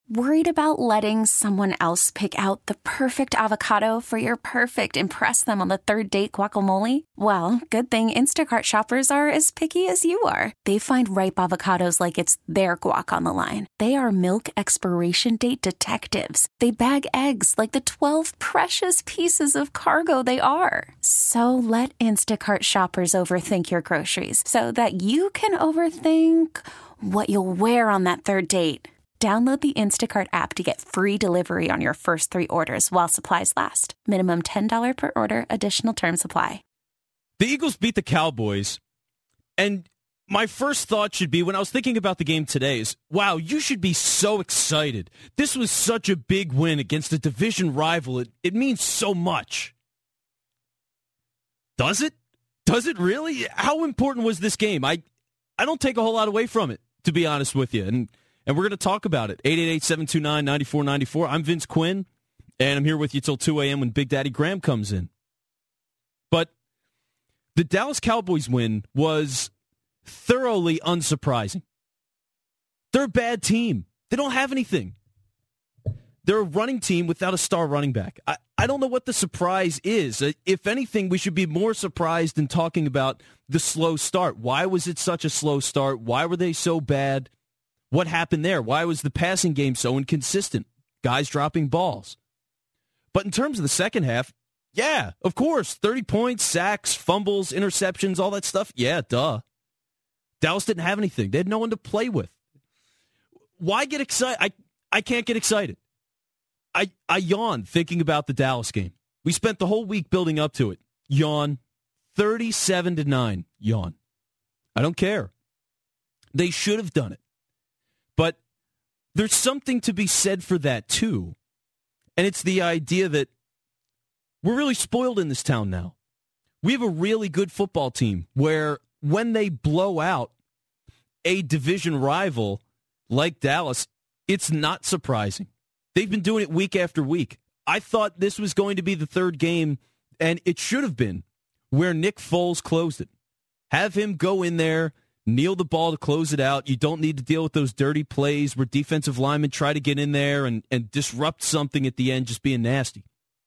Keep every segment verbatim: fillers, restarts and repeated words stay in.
Worried about letting someone else pick out the perfect avocado for your perfect impress them on the third date guacamole? Well, good thing Instacart shoppers are as picky as you are. They find ripe avocados like it's their guac on the line. They are milk expiration date detectives. They bag eggs like the twelve precious pieces of cargo they are. So let Instacart shoppers overthink your groceries so that you can overthink what you'll wear on that third date. Download the Instacart app to get free delivery on your first three orders while supplies last. Minimum ten dollars per order. Additional terms apply. The Eagles beat the Cowboys, and my first thought should be, when I was thinking about the game today, is, wow, you should be so excited. This was such a big win against a division rival. It, it means so much. Does it? Does it really? How important was this game? I, I don't take a whole lot away from it, to be honest with you, and And we're going to talk about it. eight eight eight, seven two nine, nine four nine four. I'm Vince Quinn, and I'm here with you till two a.m. when Big Daddy Graham comes in. But the Dallas Cowboys win was thoroughly unsurprising. They're a bad team. They don't have anything. They're a running team without a star running back. I, I don't know what the surprise is. If anything, we should be more surprised in talking about the slow start. Why was it such a slow start? Why were they so bad? What happened there? Why was the passing game so inconsistent? Guys dropping balls. But in terms of the second half, yeah, of course. thirty points, sacks, fumbles, interceptions, all that stuff. Yeah, duh. Dallas didn't have anything. They had no one to play with. Why get excited? I, I can't get excited. I, I yawn thinking about the Dallas game. We spent the whole week building up to it. Yawn. thirty-seven to nine. Yawn. I don't care. They should have done it. But there's something to be said for that, too. And it's the idea that we're really spoiled in this town now. We have a really good football team where when they blow out a division rival like Dallas, it's not surprising. They've been doing it week after week. I thought this was going to be the third game, and it should have been, where Nick Foles closed it. Have him go in there, kneel the ball to close it out. You don't need to deal with those dirty plays where defensive linemen try to get in there and, and disrupt something at the end, just being nasty.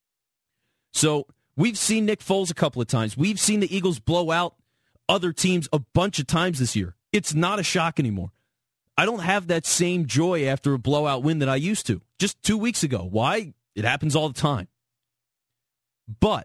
So we've seen Nick Foles a couple of times. We've seen the Eagles blow out other teams a bunch of times this year. It's not a shock anymore. I don't have that same joy after a blowout win that I used to just two weeks ago. Why? It happens all the time. But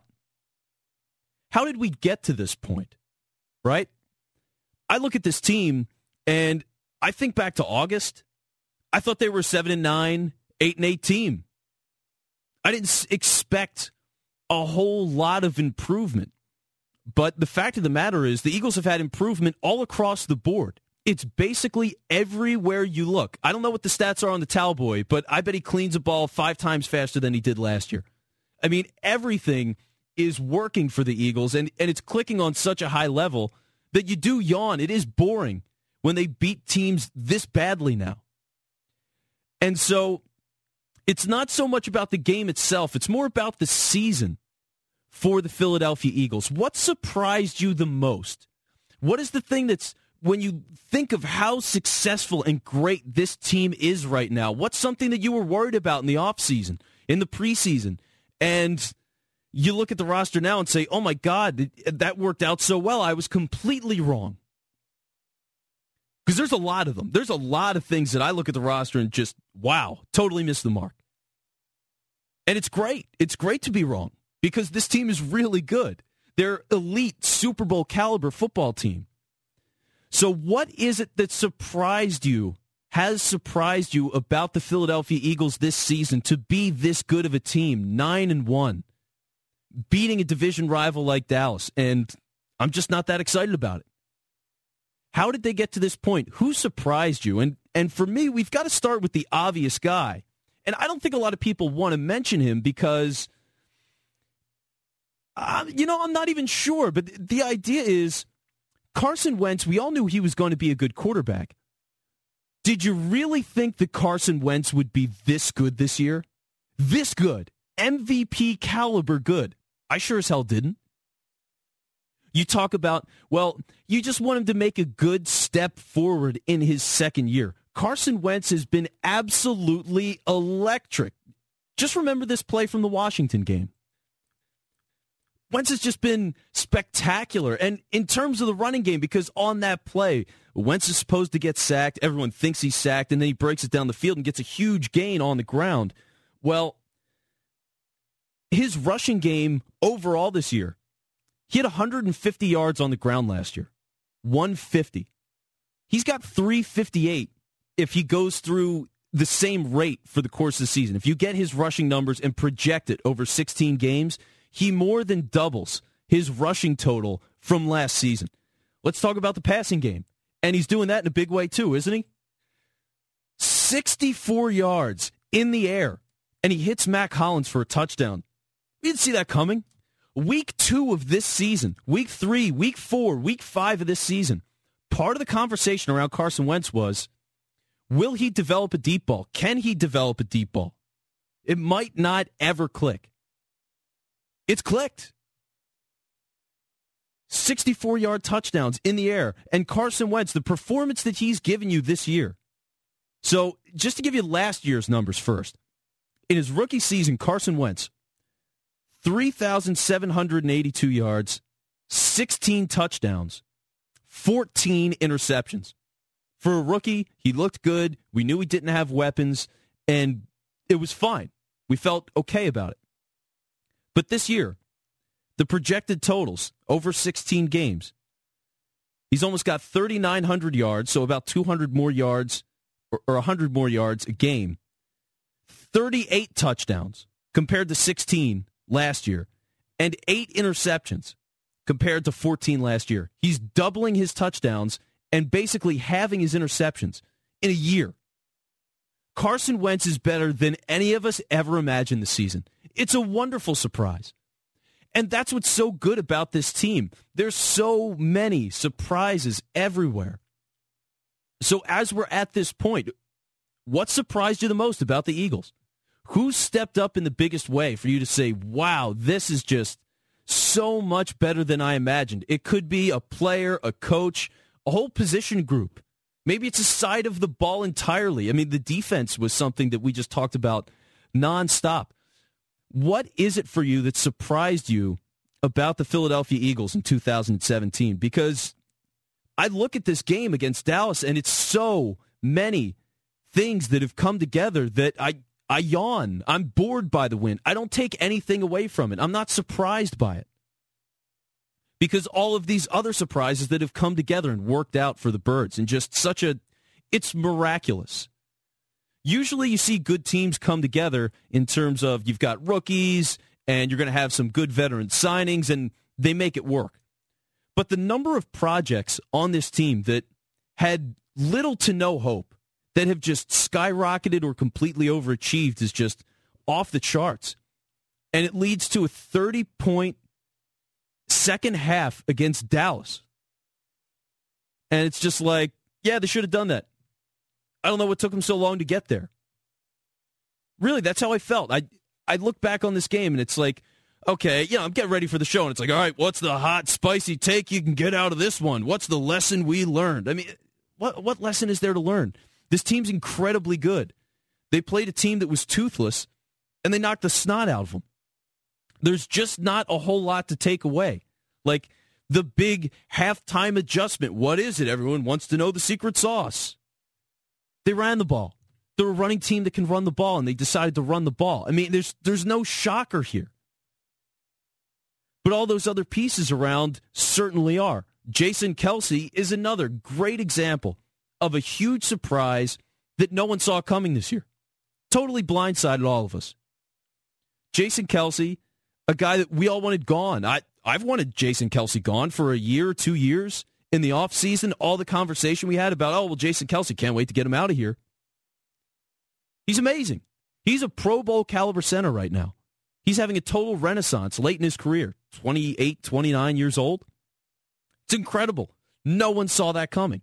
how did we get to this point, right? I look at this team, and I think back to August. I thought they were a seven and nine, eight and eight team. I didn't expect a whole lot of improvement. But the fact of the matter is the Eagles have had improvement all across the board. It's basically everywhere you look. I don't know what the stats are on the towel boy, but I bet he cleans a ball five times faster than he did last year. I mean, everything is working for the Eagles, and, and it's clicking on such a high level that you do yawn. It is boring when they beat teams this badly now. And so it's not so much about the game itself. It's more about the season for the Philadelphia Eagles. What surprised you the most? What is the thing that's, when you think of how successful and great this team is right now, what's something that you were worried about in the offseason, in the preseason, and you look at the roster now and say, oh my God, that worked out so well. I was completely wrong. Because there's a lot of them. There's a lot of things that I look at the roster and just, wow, totally missed the mark. And it's great. It's great to be wrong because this team is really good. They're elite Super Bowl caliber football team. So what is it that surprised you, has surprised you about the Philadelphia Eagles this season to be this good of a team, nine and one? Beating a division rival like Dallas, and I'm just not that excited about it. How did they get to this point? Who surprised you? And and for me, we've got to start with the obvious guy. And I don't think a lot of people want to mention him because, uh, you know, I'm not even sure. But the idea is Carson Wentz, we all knew he was going to be a good quarterback. Did you really think that Carson Wentz would be this good this year? This good. M V P caliber good. I sure as hell didn't. You talk about, well, you just want him to make a good step forward in his second year. Carson Wentz has been absolutely electric. Just remember this play from the Washington game. Wentz has just been spectacular. And in terms of the running game, because on that play, Wentz is supposed to get sacked. Everyone thinks he's sacked, and then he breaks it down the field and gets a huge gain on the ground. Well, his rushing game overall this year, he had one hundred fifty yards on the ground last year. one hundred fifty. He's got three fifty-eight if he goes through the same rate for the course of the season. If you get his rushing numbers and project it over sixteen games, he more than doubles his rushing total from last season. Let's talk about the passing game. And he's doing that in a big way too, isn't he? sixty-four yards in the air, and he hits Mac Hollins for a touchdown. We didn't see that coming. Week two of this season, week three, week four, week five of this season, part of the conversation around Carson Wentz was, will he develop a deep ball? Can he develop a deep ball? It might not ever click. It's clicked. sixty-four-yard touchdowns in the air. And Carson Wentz, the performance that he's given you this year. So just to give you last year's numbers first. In his rookie season, Carson Wentz, three thousand seven hundred eighty-two yards, sixteen touchdowns, fourteen interceptions. For a rookie, he looked good. We knew he didn't have weapons, and it was fine. We felt okay about it. But this year, the projected totals over sixteen games, he's almost got thirty-nine hundred yards, so about two hundred more yards or, or one hundred more yards a game. thirty-eight touchdowns compared to sixteen last year, and eight interceptions compared to fourteen last year. He's doubling his touchdowns and basically having his interceptions in a year. Carson Wentz is better than any of us ever imagined this season. It's a wonderful surprise. And that's what's so good about this team. There's so many surprises everywhere. So as we're at this point, what surprised you the most about the Eagles? Who stepped up in the biggest way for you to say, wow, this is just so much better than I imagined? It could be a player, a coach, a whole position group. Maybe it's a side of the ball entirely. I mean, the defense was something that we just talked about nonstop. What is it for you that surprised you about the Philadelphia Eagles in two thousand seventeen? Because I look at this game against Dallas, and it's so many things that have come together that I, I yawn. I'm bored by the win. I don't take anything away from it. I'm not surprised by it. Because all of these other surprises that have come together and worked out for the Birds, and just such a, it's miraculous. Usually you see good teams come together in terms of you've got rookies and you're going to have some good veteran signings and they make it work. But the number of projects on this team that had little to no hope, that have just skyrocketed or completely overachieved, is just off the charts. And it leads to a thirty-point second half against Dallas. And it's just like, yeah, they should have done that. I don't know what took them so long to get there. Really, that's how I felt. I I look back on this game, and it's like, okay, you know, I'm getting ready for the show, and it's like, all right, what's the hot, spicy take you can get out of this one? What's the lesson we learned? I mean, what what lesson is there to learn? This team's incredibly good. They played a team that was toothless, and they knocked the snot out of them. There's just not a whole lot to take away. Like the big halftime adjustment. What is it? Everyone wants to know the secret sauce. They ran the ball. They're a running team that can run the ball, and they decided to run the ball. I mean, there's there's no shocker here. But all those other pieces around certainly are. Jason Kelce is another great example of a huge surprise that no one saw coming this year. Totally blindsided all of us. Jason Kelce, a guy that we all wanted gone. I, I've wanted Jason Kelce gone for a year or two years. In the offseason, all the conversation we had about, oh, well, Jason Kelce, can't wait to get him out of here. He's amazing. He's a Pro Bowl caliber center right now. He's having a total renaissance late in his career, twenty-eight, twenty-nine years old. It's incredible. No one saw that coming.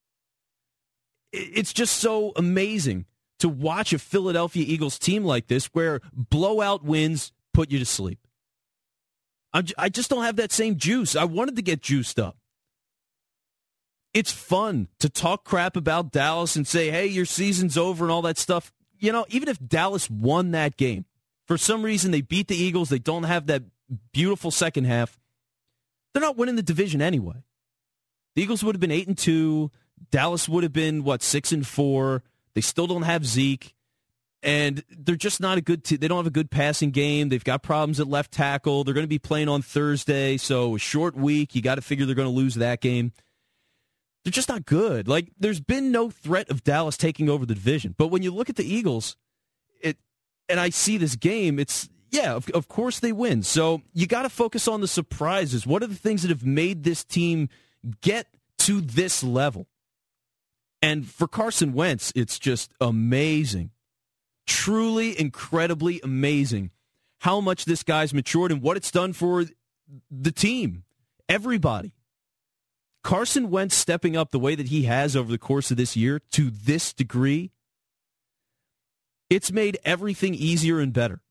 It's just so amazing to watch a Philadelphia Eagles team like this where blowout wins put you to sleep. I'm, I just don't have that same juice. I wanted to get juiced up. it's fun to talk crap about Dallas and say, hey, your season's over and all that stuff. You know, even if Dallas won that game, for some reason they beat the Eagles, they don't have that beautiful second half, they're not winning the division anyway. The Eagles would have been eight and two. Dallas would have been, what, six and four. They still don't have Zeke. And they're just not a good team. They don't have a good passing game. They've got problems at left tackle. They're going to be playing on Thursday, so a short week. You got to figure they're going to lose that game. They're just not good. Like, there's been no threat of Dallas taking over the division. But when you look at the Eagles, it and I see this game, it's, yeah, of, of course they win. So you got to focus on the surprises. What are the things that have made this team get to this level? And for Carson Wentz, it's just amazing. Truly, incredibly amazing how much this guy's matured and what it's done for the team. Everybody. Carson Wentz stepping up the way that he has over the course of this year to this degree, it's made everything easier and better.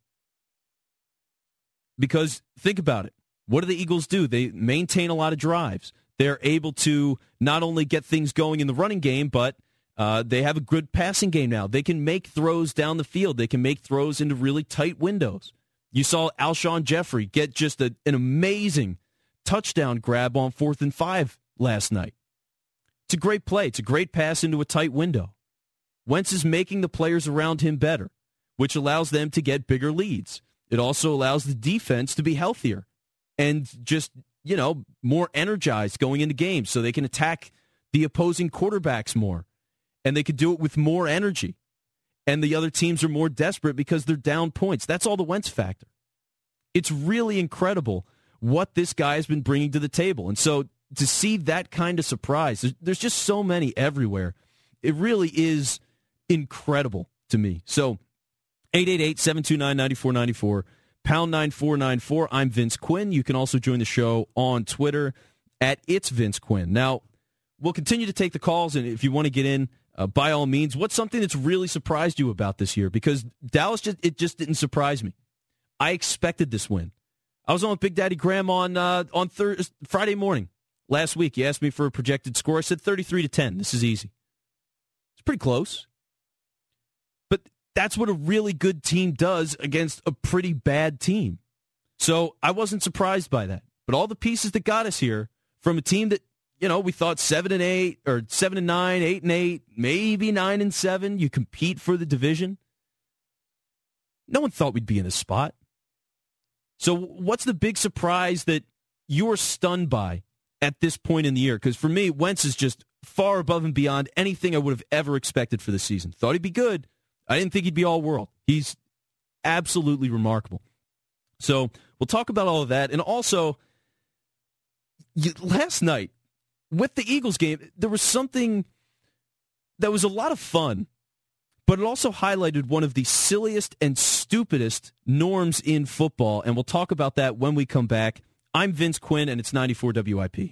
Because think about it. What do the Eagles do? They maintain a lot of drives. They're able to not only get things going in the running game, but uh, they have a good passing game now. They can make throws down the field. They can make throws into really tight windows. You saw Alshon Jeffrey get just a, an amazing touchdown grab on fourth and five last night. It's a great play. It's a great pass into a tight window. Wentz is making the players around him better, which allows them to get bigger leads. It also allows the defense to be healthier and just, you know, more energized going into games so they can attack the opposing quarterbacks more. And they could do it with more energy. And the other teams are more desperate because they're down points. That's all the Wentz factor. It's really incredible what this guy has been bringing to the table. And so to see that kind of surprise, there's, there's just so many everywhere. It really is incredible to me. So eight eight eight, seven two nine, nine four nine four, pound nine four nine four. I'm Vince Quinn. You can also join the show on Twitter at It's Vince Quinn. Now, we'll continue to take the calls, and if you want to get in, uh, by all means, what's something that's really surprised you about this year? Because Dallas, just it just didn't surprise me. I expected this win. I was on with Big Daddy Graham on uh, on Thursday, Friday morning last week. He asked me for a projected score. I said thirty-three to ten. This is easy. It's pretty close. But that's what a really good team does against a pretty bad team. So I wasn't surprised by that. But all the pieces that got us here from a team that, you know, we thought seven and eight or seven and nine, eight and eight, maybe nine and seven. You compete for the division. No one thought we'd be in this spot. So what's the big surprise that you're stunned by at this point in the year? Because for me, Wentz is just far above and beyond anything I would have ever expected for the season. Thought he'd be good. I didn't think he'd be all world. He's absolutely remarkable. So we'll talk about all of that. And also, you, last night, with the Eagles game, there was something that was a lot of fun, but it also highlighted one of the silliest and stupidest norms in football, and we'll talk about that when we come back. I'm Vince Quinn, and it's ninety-four W I P.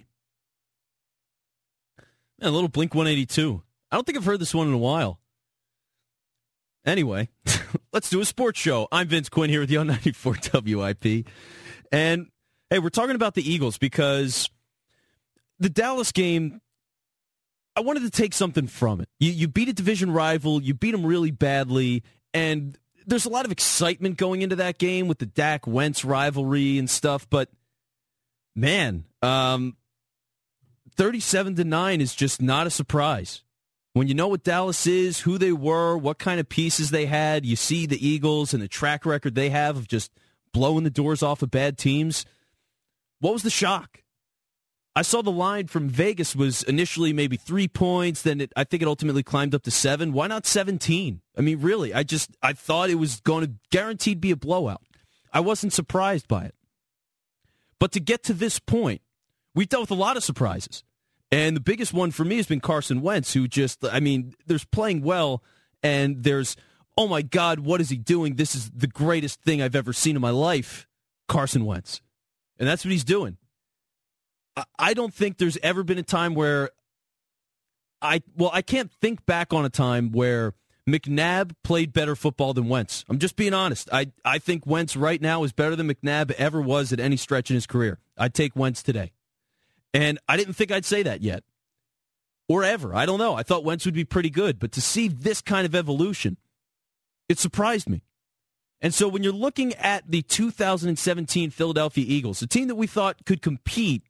Man, a little Blink one eighty-two. I don't think I've heard this one in a while. Anyway, let's do a sports show. I'm Vince Quinn here with you on ninety-four W I P. And, hey, we're talking about the Eagles because the Dallas game, I wanted to take something from it. You, you beat a division rival, you beat them really badly, and there's a lot of excitement going into that game with the Dak Wentz rivalry and stuff, but man, um, thirty-seven to nine is just not a surprise. When you know what Dallas is, who they were, what kind of pieces they had, you see the Eagles and the track record they have of just blowing the doors off of bad teams. What was the shock? I saw the line from Vegas was initially maybe three points, then it, I think it ultimately climbed up to seven. Why not seventeen? I mean, really, I just I thought it was going to guaranteed be a blowout. I wasn't surprised by it. But to get to this point, we've dealt with a lot of surprises. And the biggest one for me has been Carson Wentz, who just, I mean, there's playing well, and there's, oh my God, what is he doing? This is the greatest thing I've ever seen in my life, Carson Wentz. And that's what he's doing. I don't think there's ever been a time where I, well, I can't think back on a time where McNabb played better football than Wentz. I'm just being honest. I, I think Wentz right now is better than McNabb ever was at any stretch in his career. I'd take Wentz today. And I didn't think I'd say that yet. or ever. I don't know. I thought Wentz would be pretty good, but to see this kind of evolution, it surprised me. And so when you're looking at the two thousand seventeen Philadelphia Eagles, a team that we thought could compete,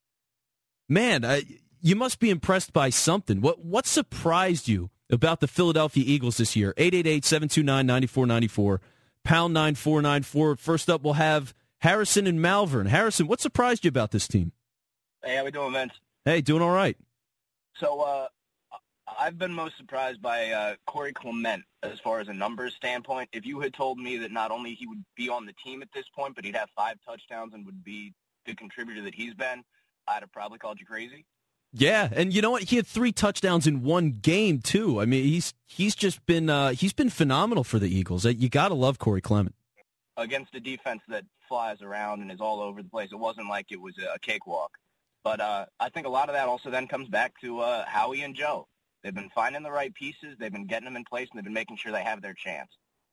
man, I, you must be impressed by something. What what surprised you about the Philadelphia Eagles this year? eight eight eight, seven two nine, nine four nine four, pound nine four nine four. First up, we'll have Harrison and Malvern. Harrison, what surprised you about this team? Hey, how we doing, Vince? Hey, doing all right. So uh, I've been most surprised by uh, Corey Clement as far as a numbers standpoint. If you had told me that not only he would be on the team at this point, but he'd have five touchdowns and would be the contributor that he's been, I'd have probably called you crazy. Yeah, and you know what? He had three touchdowns in one game too. I mean, he's he's just been uh, he's been phenomenal for the Eagles. You got to love Corey Clement against a defense that flies around and is all over the place. It wasn't like it was a cakewalk. But uh, I think a lot of that also then comes back to uh, Howie and Joe. They've been finding the right pieces. They've been getting them in place, and they've been making sure they have their chance.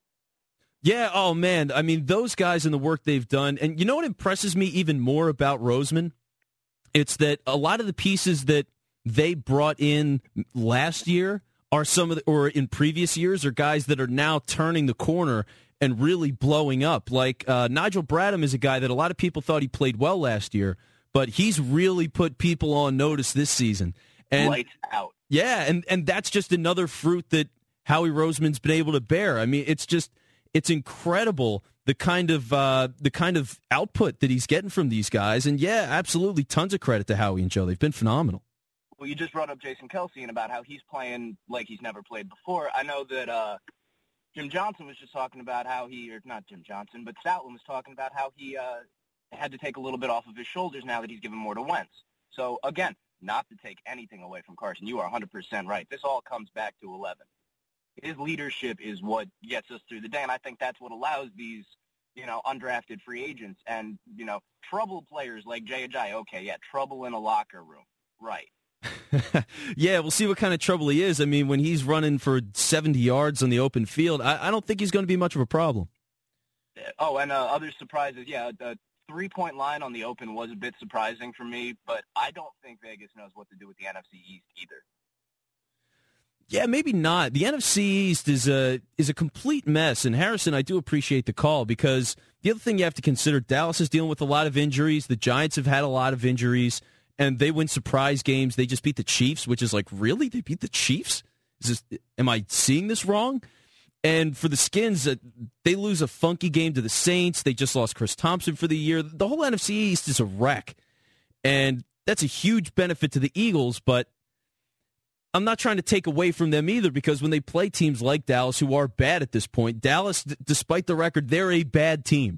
Yeah, oh, man. I mean, those guys and the work they've done. And you know what impresses me even more about Roseman? It's that a lot of the pieces that they brought in last year are some of the, or in previous years, are guys that are now turning the corner and really blowing up. Like uh, Nigel Bradham is a guy that a lot of people thought he played well last year, but he's really put people on notice this season. And lights out. Yeah, and, and that's just another fruit that Howie Roseman's been able to bear. I mean, it's just it's incredible the kind of uh, the kind of output that he's getting from these guys. And yeah, absolutely, tons of credit to Howie and Joe. They've been phenomenal. Well, you just brought up Jason Kelce and about how he's playing like he's never played before. I know that uh, Jim Johnson was just talking about how he, or not Jim Johnson, but Stoutland was talking about how he uh, had to take a little bit off of his shoulders now that he's given more to Wentz. So, again, not to take anything away from Carson. You are one hundred percent right. This all comes back to eleven. His leadership is what gets us through the day, and I think that's what allows these, you know, undrafted free agents and, you know, trouble players like Jay Ajayi. Okay, yeah, trouble in a locker room. Right. Yeah, we'll see what kind of trouble he is. I mean, when he's running for seventy yards on the open field, I, I don't think he's going to be much of a problem. Oh, and uh, other surprises, yeah, the three-point line on the open was a bit surprising for me, but I don't think Vegas knows what to do with the N F C East either. Yeah, maybe not. The N F C East is a is a complete mess. And Harrison, I do appreciate the call because the other thing you have to consider, Dallas is dealing with a lot of injuries. The Giants have had a lot of injuries, and they win surprise games. They just beat the Chiefs, which is like, really? They beat the Chiefs? Is this, am I seeing this wrong? And for the Skins, uh, they lose a funky game to the Saints. They just lost Chris Thompson for the year. The whole N F C East is a wreck, and that's a huge benefit to the Eagles, but I'm not trying to take away from them either because when they play teams like Dallas, who are bad at this point, Dallas, d- despite the record, they're a bad team.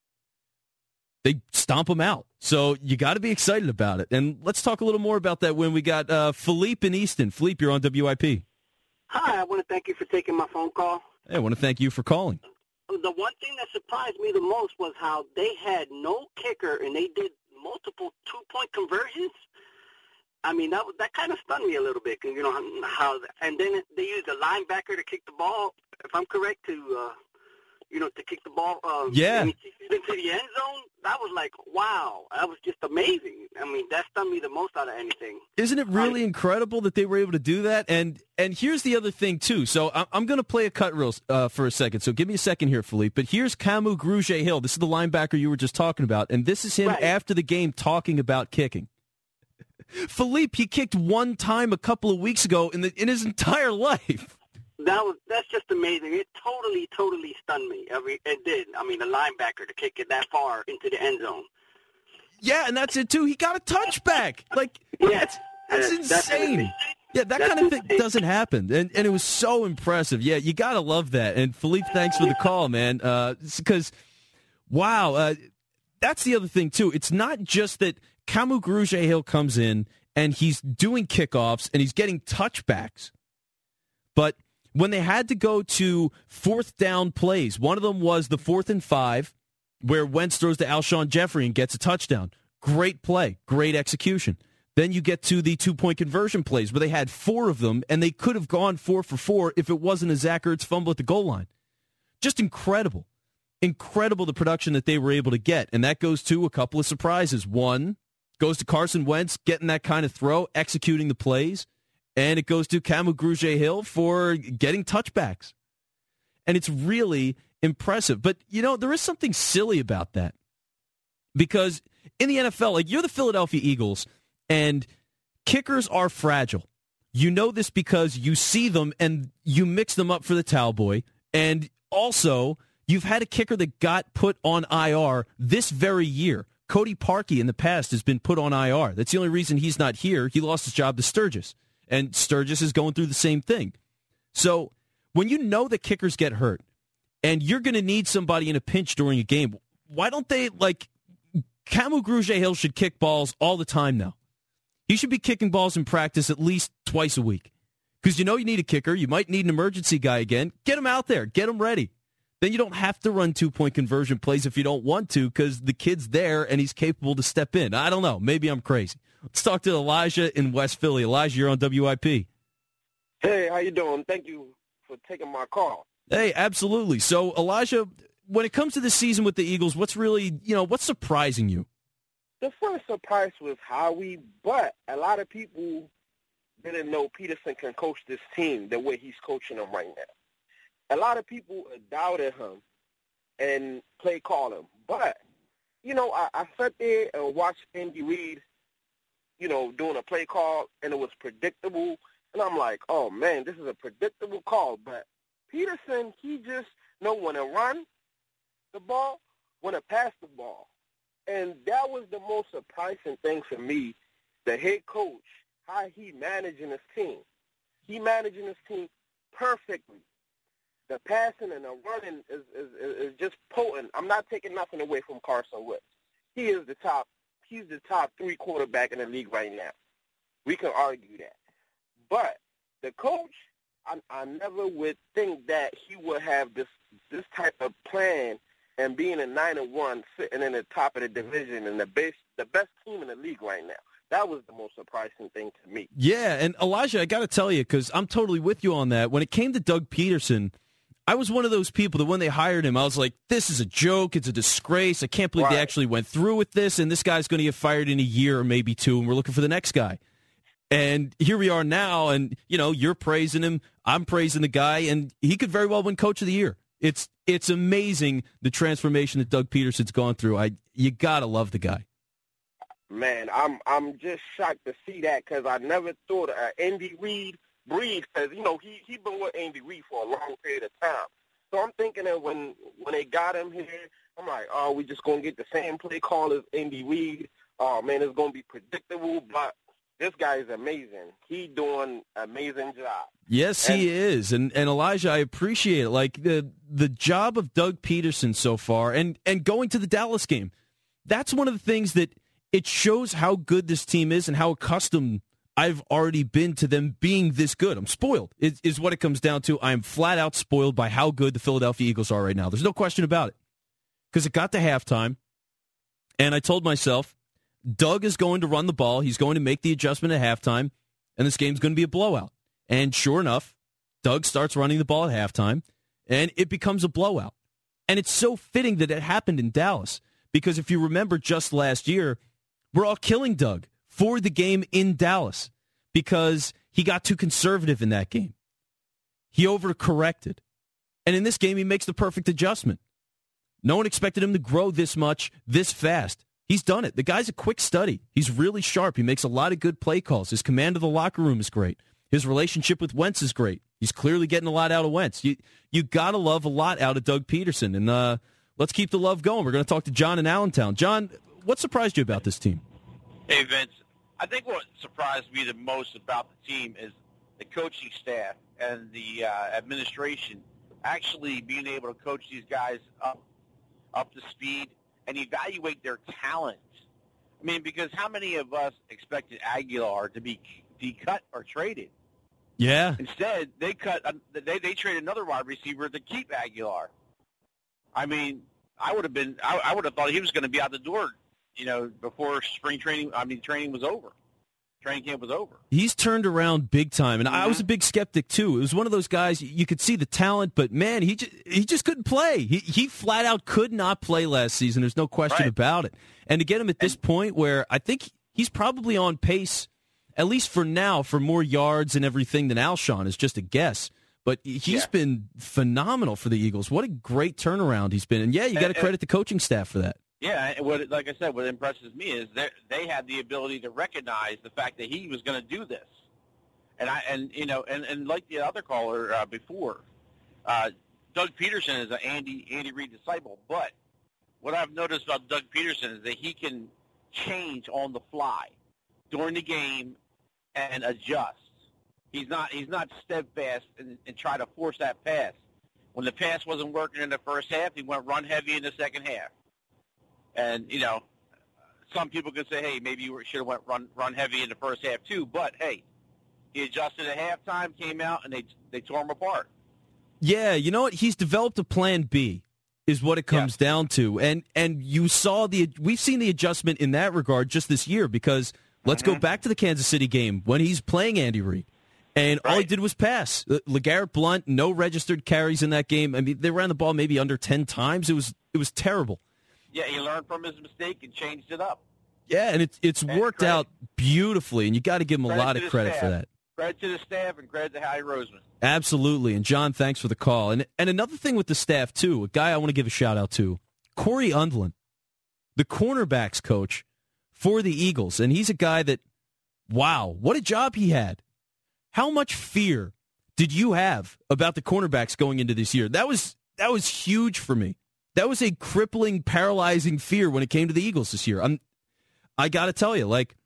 They stomp them out. So you got to be excited about it. And let's talk a little more about that when we got uh, Philippe in Easton. Philippe, you're on W I P. Hi, I want to thank you for taking my phone call. Hey, I want to thank you for calling. The one thing that surprised me the most was how they had no kicker and they did multiple two-point conversions. I mean, that that kind of stunned me a little bit, you know, how, and then they used a linebacker to kick the ball, if I'm correct, to, uh, you know, to kick the ball um, yeah. into the end zone. That was like, wow, that was just amazing. I mean, that stunned me the most out of anything. Isn't it really um, incredible that they were able to do that? And and here's the other thing, too. So I'm, I'm going to play a cut reel uh, for a second, so give me a second here, Philippe. But here's Camus Grugier-Hill. This is the linebacker you were just talking about, and this is him right. after the game talking about kicking. Philippe, he kicked one time a couple of weeks ago in the in his entire life. That was that's just amazing. It totally, totally stunned me. I mean, it did. I mean, a linebacker to kick it that far into the end zone. Yeah, and that's it too. He got a touchback. Like yeah, that's that's yeah, insane. Yeah, that that's kind of thing insane. doesn't happen, and and it was so impressive. Yeah, you gotta love that. And Philippe, thanks for the call, man. Because uh, wow, uh, that's the other thing too. It's not just that Camus Grugier-Hill comes in and he's doing kickoffs and he's getting touchbacks. But when they had to go to fourth down plays, one of them was the fourth and five where Wentz throws to Alshon Jeffrey and gets a touchdown. Great play, great execution. Then you get to the two-point conversion plays where they had four of them and they could have gone four for four if it wasn't a Zach Ertz fumble at the goal line. Just incredible. Incredible the production that they were able to get. And that goes to a couple of surprises. One, goes to Carson Wentz getting that kind of throw, executing the plays. and it goes to Kamu Grugier-Hill for getting touchbacks. And it's really impressive. But, you know, there is something silly about that. Because in the N F L, like, you're the Philadelphia Eagles, and kickers are fragile. You know this because you see them and you mix them up for the towel boy. And also, you've had a kicker that got put on I R this very year. Cody Parkey in the past has been put on I R. That's the only reason he's not here. He lost his job to Sturgis. And Sturgis is going through the same thing. So when you know that kickers get hurt and you're going to need somebody in a pinch during a game, why don't they, like, Kamu Grugier-Hill should kick balls all the time now. He should be kicking balls in practice at least twice a week. Because you know you need a kicker. You might need an emergency guy again. Get him out there. Get him ready. Then you don't have to run two-point conversion plays if you don't want to because the kid's there and he's capable to step in. I don't know. Maybe I'm crazy. Let's talk to Elijah in West Philly. Elijah, you're on W I P. Hey, how you doing? Thank you for taking my call. Hey, absolutely. So, Elijah, when it comes to this season with the Eagles, what's really, you know, what's surprising you? The first surprise was Howie, but a lot of people didn't know Peterson can coach this team the way he's coaching them right now. A lot of people doubted him and play call him. But, you know, I, I sat there and watched Andy Reid, you know, doing a play call, and it was predictable. And I'm like, oh, man, this is a predictable call. But Peterson, he just know when to run the ball, when to pass the ball. And that was the most surprising thing for me, the head coach, how he managing his team. He managing his team perfectly. The passing and the running is, is, is just potent. I'm not taking nothing away from Carson Wentz. He is the top. He's the top three quarterback in the league right now. We can argue that. But the coach, I, I never would think that he would have this this type of plan and being a nine and one, sitting in the top of the division and the best the best team in the league right now. That was the most surprising thing to me. Yeah, and Elijah, I got to tell you, because I'm totally with you on that. When it came to Doug Peterson, I was one of those people that when they hired him, I was like, this is a joke. It's a disgrace. I can't believe right. they actually went through with this, and this guy's going to get fired in a year or maybe two, and we're looking for the next guy. And here we are now, and, you know, you're praising him. I'm praising the guy, and he could very well win Coach of the Year. It's it's amazing the transformation that Doug Peterson's gone through. I You got to love the guy. Man, I'm I'm just shocked to see that because I never thought uh, Andy Reid breathed because, you know, he he been with Andy Reid for a long period of time. So I'm thinking that when, when they got him here, I'm like, oh, we just going to get the same play call as Andy Reid. Oh, man, it's going to be predictable, but this guy is amazing. He doing an amazing job. Yes, and, he is. And and Elijah, I appreciate it. Like the the job of Doug Peterson so far and, and going to the Dallas game, that's one of the things that it shows how good this team is and how accustomed I've already been to them being this good. I'm spoiled, is, is what it comes down to. I am flat out spoiled by how good the Philadelphia Eagles are right now. There's no question about it. Because it got to halftime, and I told myself, Doug is going to run the ball. He's going to make the adjustment at halftime, and this game's going to be a blowout. And sure enough, Doug starts running the ball at halftime, and it becomes a blowout. And it's so fitting that it happened in Dallas, because if you remember just last year, we're all killing Doug for the game in Dallas because he got too conservative in that game. He overcorrected. And in this game, he makes the perfect adjustment. No one expected him to grow this much, this fast. He's done it. The guy's a quick study. He's really sharp. He makes a lot of good play calls. His command of the locker room is great. His relationship with Wentz is great. He's clearly getting a lot out of Wentz. You you got to love a lot out of Doug Peterson. And uh, let's keep the love going. We're going to talk to John in Allentown. John, what surprised you about this team? Hey, Vince. I think what surprised me the most about the team is the coaching staff and the uh, administration actually being able to coach these guys up up to speed and evaluate their talent. I mean, because how many of us expected Aguilar to be be cut or traded? Yeah. Instead, they cut. They they traded another wide receiver to keep Aguilar. I mean, I would have been. I, I would have thought he was going to be out the door, you know, before spring training. I mean, training was over. Training camp was over. He's turned around big time, and mm-hmm. I was a big skeptic too. It was one of those guys you could see the talent, but man, he just, he just couldn't play. He he flat out could not play last season. There's no question right. about it. And to get him at this and, point where I think he's probably on pace at least for now, for more yards and everything than Alshon is just a guess. But he's yeah. been phenomenal for the Eagles. What a great turnaround he's been. And, yeah, you got to credit the coaching staff for that. Yeah, what, like I said, what impresses me is that they had the ability to recognize the fact that he was going to do this. And, I, and you know, and, and like the other caller uh, before, uh, Doug Peterson is an Andy, Andy Reid disciple. But what I've noticed about Doug Peterson is that he can change on the fly during the game and adjust. He's not he's not steadfast and, and try to force that pass. When the pass wasn't working in the first half, he went run heavy in the second half. And, you know, some people could say, hey, maybe you should have went run run heavy in the first half too. But, hey, he adjusted at halftime, came out, and they they tore him apart. Yeah, you know what? He's developed a plan B is what it comes yeah. down to. And and you saw the we've seen the adjustment in that regard just this year because let's mm-hmm. go back to the Kansas City game when he's playing Andy Reid. And right. all he did was pass. LeGarrette Blount, no registered carries in that game. I mean, they ran the ball maybe under ten times. It was it was terrible. Yeah, he learned from his mistake and changed it up. Yeah, and it's it's and worked credit. out beautifully, and you got to give him credit a lot of credit staff. for that. Credit to the staff and credit to Howie Roseman. Absolutely. And, John, thanks for the call. And and another thing with the staff, too, a guy I want to give a shout-out to, Corey Undlin, the cornerbacks coach for the Eagles. And he's a guy that, wow, what a job he had. How much fear did you have about the cornerbacks going into this year? That was that was huge for me. That was a crippling, paralyzing fear when it came to the Eagles this year. I'm, I got to tell you, like,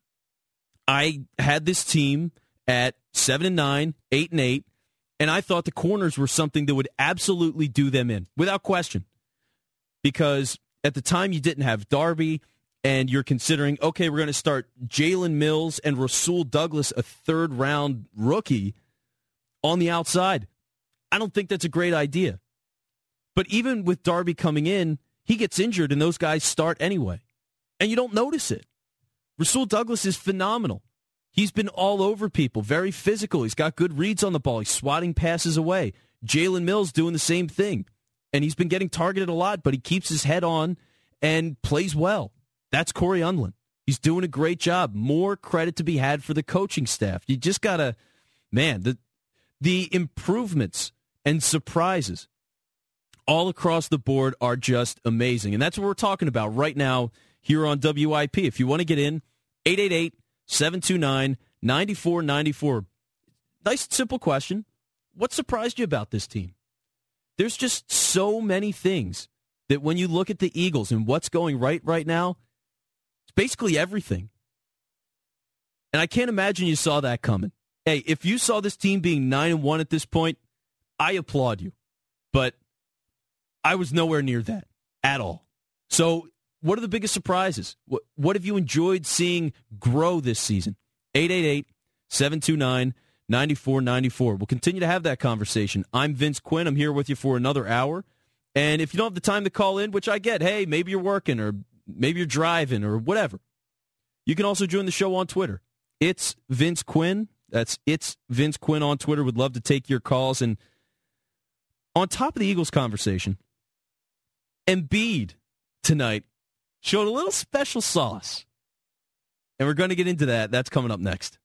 I had this team at seven and nine, eight and eight, and I thought the corners were something that would absolutely do them in, without question. Because at the time you didn't have Darby, and you're considering, okay, we're going to start Jalen Mills and Rasul Douglas, a third-round rookie, on the outside. I don't think that's a great idea. But even with Darby coming in, he gets injured, and those guys start anyway. And you don't notice it. Rasul Douglas is phenomenal. He's been all over people, very physical. He's got good reads on the ball. He's swatting passes away. Jalen Mills doing the same thing. And he's been getting targeted a lot, but he keeps his head on and plays well. That's Corey Undlin. He's doing a great job. More credit to be had for the coaching staff. You just got to, man, the the improvements and surprises all across the board are just amazing. And that's what we're talking about right now here on W I P. If you want to get in, eight eight eight, seven two nine, nine four nine four. Nice, simple question. What surprised you about this team? There's just so many things that when you look at the Eagles and what's going right right now, it's basically everything. And I can't imagine you saw that coming. Hey, if you saw this team being nine and one at this point, I applaud you. But I was nowhere near that at all. So what are the biggest surprises? What, what have you enjoyed seeing grow this season? eight eight eight, seven two nine, nine four nine four. We'll continue to have that conversation. I'm Vince Quinn. I'm here with you for another hour. And if you don't have the time to call in, which I get, hey, maybe you're working or maybe you're driving or whatever, you can also join the show on Twitter. It's Vince Quinn. That's It's Vince Quinn on Twitter. Would love to take your calls. And on top of the Eagles conversation, Embiid tonight showed a little special sauce. And we're going to get into that. That's coming up next.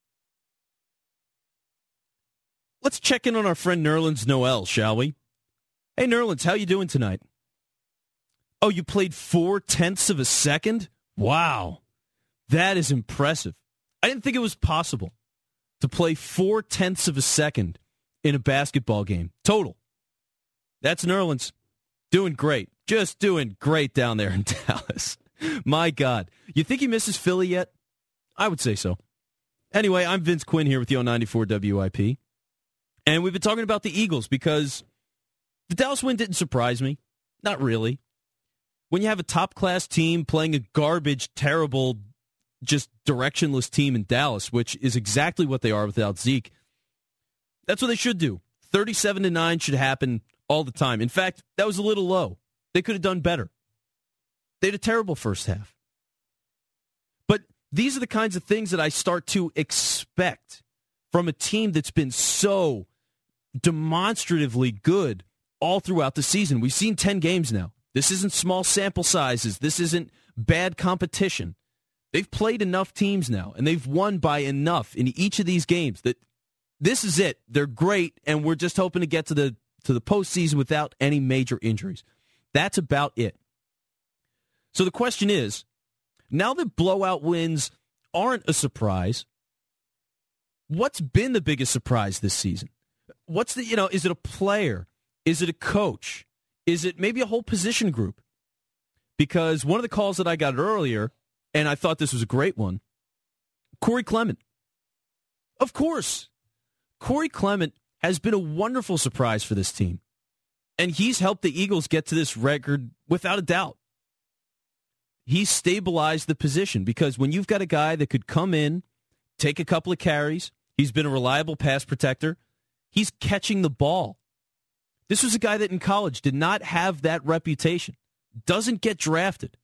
Let's check in on our friend Nerlens Noel, shall we? Hey, Nerlens, how you doing tonight? Oh, you played four-tenths of a second? Wow. That is impressive. I didn't think it was possible to play four-tenths of a second in a basketball game. Total. That's Nerlens. Doing great. Just doing great down there in Dallas. My God. You think he misses Philly yet? I would say so. Anyway, I'm Vince Quinn here with you on ninety-four W I P. And we've been talking about the Eagles because the Dallas win didn't surprise me. Not really. When you have a top-class team playing a garbage, terrible, just directionless team in Dallas, which is exactly what they are without Zeke, that's what they should do. thirty-seven to nine should happen all the time. In fact, that was a little low. They could have done better. They had a terrible first half. But these are the kinds of things that I start to expect from a team that's been so demonstratively good all throughout the season. We've seen ten games now. This isn't small sample sizes. This isn't bad competition. They've played enough teams now, and they've won by enough in each of these games that this is it. They're great, and we're just hoping to get to the to the postseason without any major injuries. That's about it. So the question is, now that blowout wins aren't a surprise, what's been the biggest surprise this season? What's the, you know, is it a player? Is it a coach? Is it maybe a whole position group? Because one of the calls that I got earlier, and I thought this was a great one, Corey Clement. Of course. Corey Clement has been a wonderful surprise for this team. And he's helped the Eagles get to this record without a doubt. He's stabilized the position because when you've got a guy that could come in, take a couple of carries, he's been a reliable pass protector, he's catching the ball. This was a guy that in college did not have that reputation, doesn't get drafted.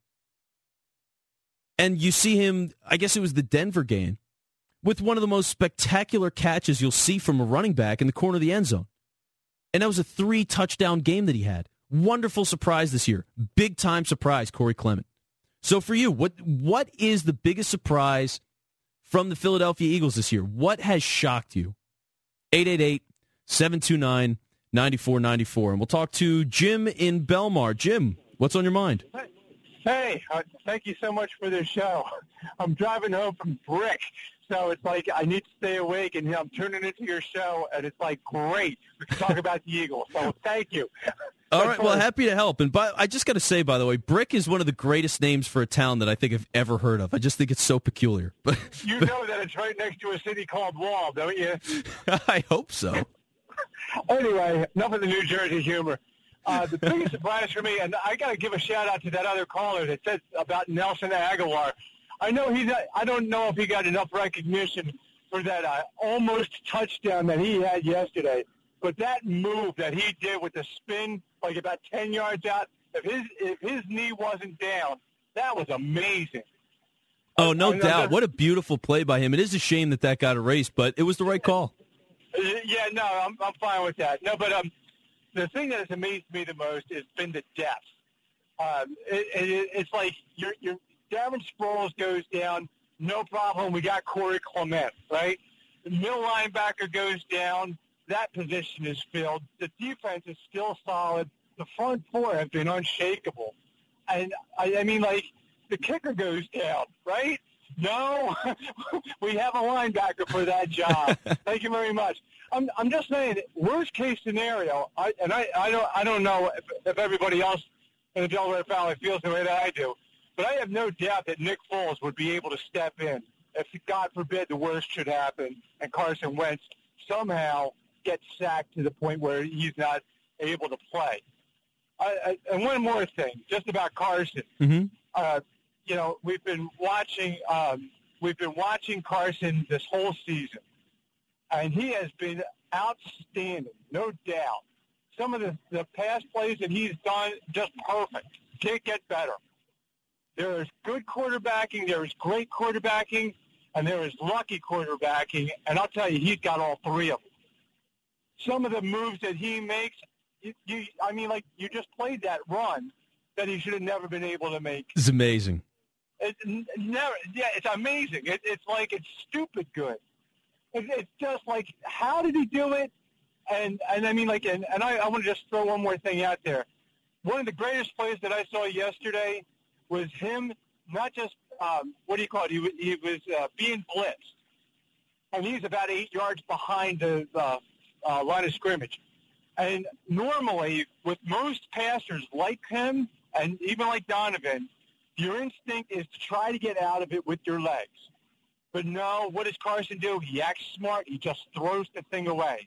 And you see him, I guess it was the Denver game, with one of the most spectacular catches you'll see from a running back in the corner of the end zone. And that was a three-touchdown game that he had. Wonderful surprise this year. Big-time surprise, Corey Clement. So for you, what what is the biggest surprise from the Philadelphia Eagles this year? What has shocked you? eight eight eight, seven two nine, nine four nine four. And we'll talk to Jim in Belmar. Jim, what's on your mind? Hey, uh, thank you so much for this show. I'm driving home from Brick, so it's like I need to stay awake, and I'm turning into your show, and it's like, great. We can talk about the Eagles, so thank you. All right, well, happy to help. And by, I just got to say, by the way, Brick is one of the greatest names for a town that I think I've ever heard of. I just think it's so peculiar. But you know that it's right next to a city called Wall, don't you? I hope so. Anyway, enough of the New Jersey humor. Uh, the biggest surprise for me, and I got to give a shout-out to that other caller that said about Nelson Aguilar. I know he's not, I don't know if he got enough recognition for that uh, almost touchdown that he had yesterday. But that move that he did with the spin, like about ten yards out, if his if his knee wasn't down, that was amazing. Oh, no I, I doubt. Just, what a beautiful play by him. It is a shame that that got erased, but it was the right call. Yeah, no, I'm I'm fine with that. No, but um, the thing that has amazed me the most has been the depth. Um, it, it, it's like your your Darren Sproles goes down, no problem. We got Corey Clement, right? The middle linebacker goes down. That position is filled. The defense is still solid. The front four have been unshakable. And, I, I mean, like, the kicker goes down, right? No, we have a linebacker for that job. Thank you very much. I'm, I'm just saying, worst case scenario, I, and I, I don't, I don't know if, if everybody else in the Delaware family feels the way that I do, but I have no doubt that Nick Foles would be able to step in if, God forbid, the worst should happen and Carson Wentz somehow gets sacked to the point where he's not able to play. I, I, and one more thing, just about Carson. Mm-hmm. Uh, you know, we've been watching. Um, we've been watching Carson this whole season, and he has been outstanding, no doubt. Some of the, the pass plays that he's done, just perfect. Can't get better. There is good quarterbacking. There is great quarterbacking, and there is lucky quarterbacking. And I'll tell you, he's got all three of them. Some of the moves that he makes, you, you, I mean, like, you just played that run that he should have never been able to make. It's amazing. It, never, yeah, it's amazing. It, it's like it's stupid good. It, it's just like, how did he do it? And, and I mean, like, and, and I, I want to just throw one more thing out there. One of the greatest plays that I saw yesterday was him not just, um, what do you call it, he, was- he was uh, being blitzed. And he's about eight yards behind the uh, uh, line of scrimmage. And normally, with most passers like him, and even like Donovan, your instinct is to try to get out of it with your legs. But no, what does Carson do? He acts smart. He just throws the thing away.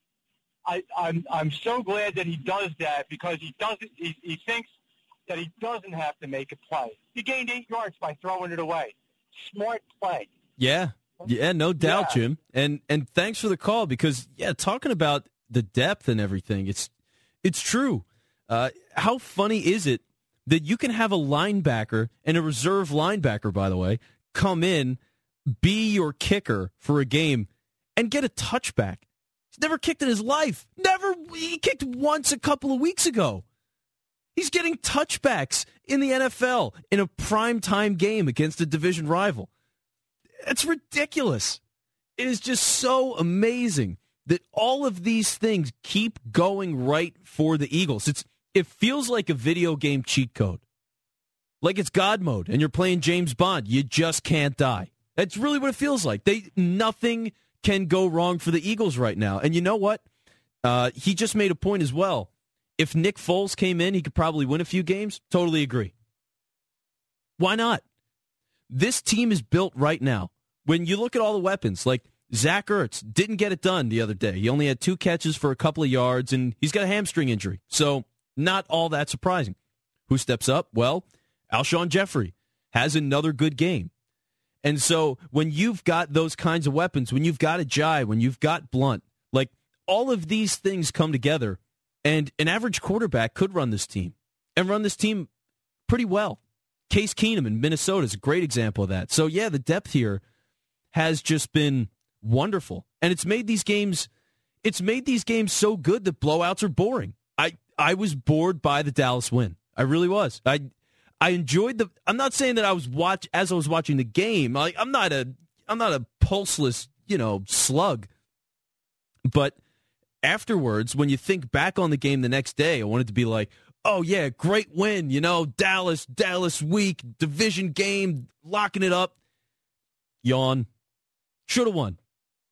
I, I'm I'm so glad that he does that because he doesn't. He, he thinks that he doesn't have to make a play. He gained eight yards by throwing it away. Smart play. Yeah, yeah, no doubt, Yeah. Jim. And and thanks for the call because yeah, talking about the depth and everything, it's it's true. Uh, how funny is it that you can have a linebacker and a reserve linebacker, by the way, come in, be your kicker for a game, and get a touchback? He's never kicked in his life. Never. He kicked once a couple of weeks ago. He's getting touchbacks in the N F L in a primetime game against a division rival. It's ridiculous. It is just so amazing that all of these things keep going right for the Eagles. It's It feels like a video game cheat code. Like it's God mode and you're playing James Bond. You just can't die. That's really what it feels like. They Nothing can go wrong for the Eagles right now. And you know what? Uh, he just made a point as well. If Nick Foles came in, he could probably win a few games. Totally agree. Why not? This team is built right now. When you look at all the weapons, like Zach Ertz didn't get it done the other day. He only had two catches for a couple of yards, and he's got a hamstring injury. So not all that surprising. Who steps up? Well, Alshon Jeffrey has another good game. And so when you've got those kinds of weapons, when you've got Ajayi, when you've got Blunt, like all of these things come together, and an average quarterback could run this team and run this team pretty well. Case Keenum in Minnesota is a great example of that. So, yeah, the depth here has just been wonderful. And it's made these games it's made these games so good that blowouts are boring. I, I was bored by the Dallas win. I really was. I I enjoyed the I'm not saying that I was watch as I was watching the game. Like I'm not a I'm not a pulseless, you know, slug. But afterwards, when you think back on the game the next day, I wanted to be like, oh, yeah, great win. You know, Dallas, Dallas week, division game, locking it up. Yawn. Should have won.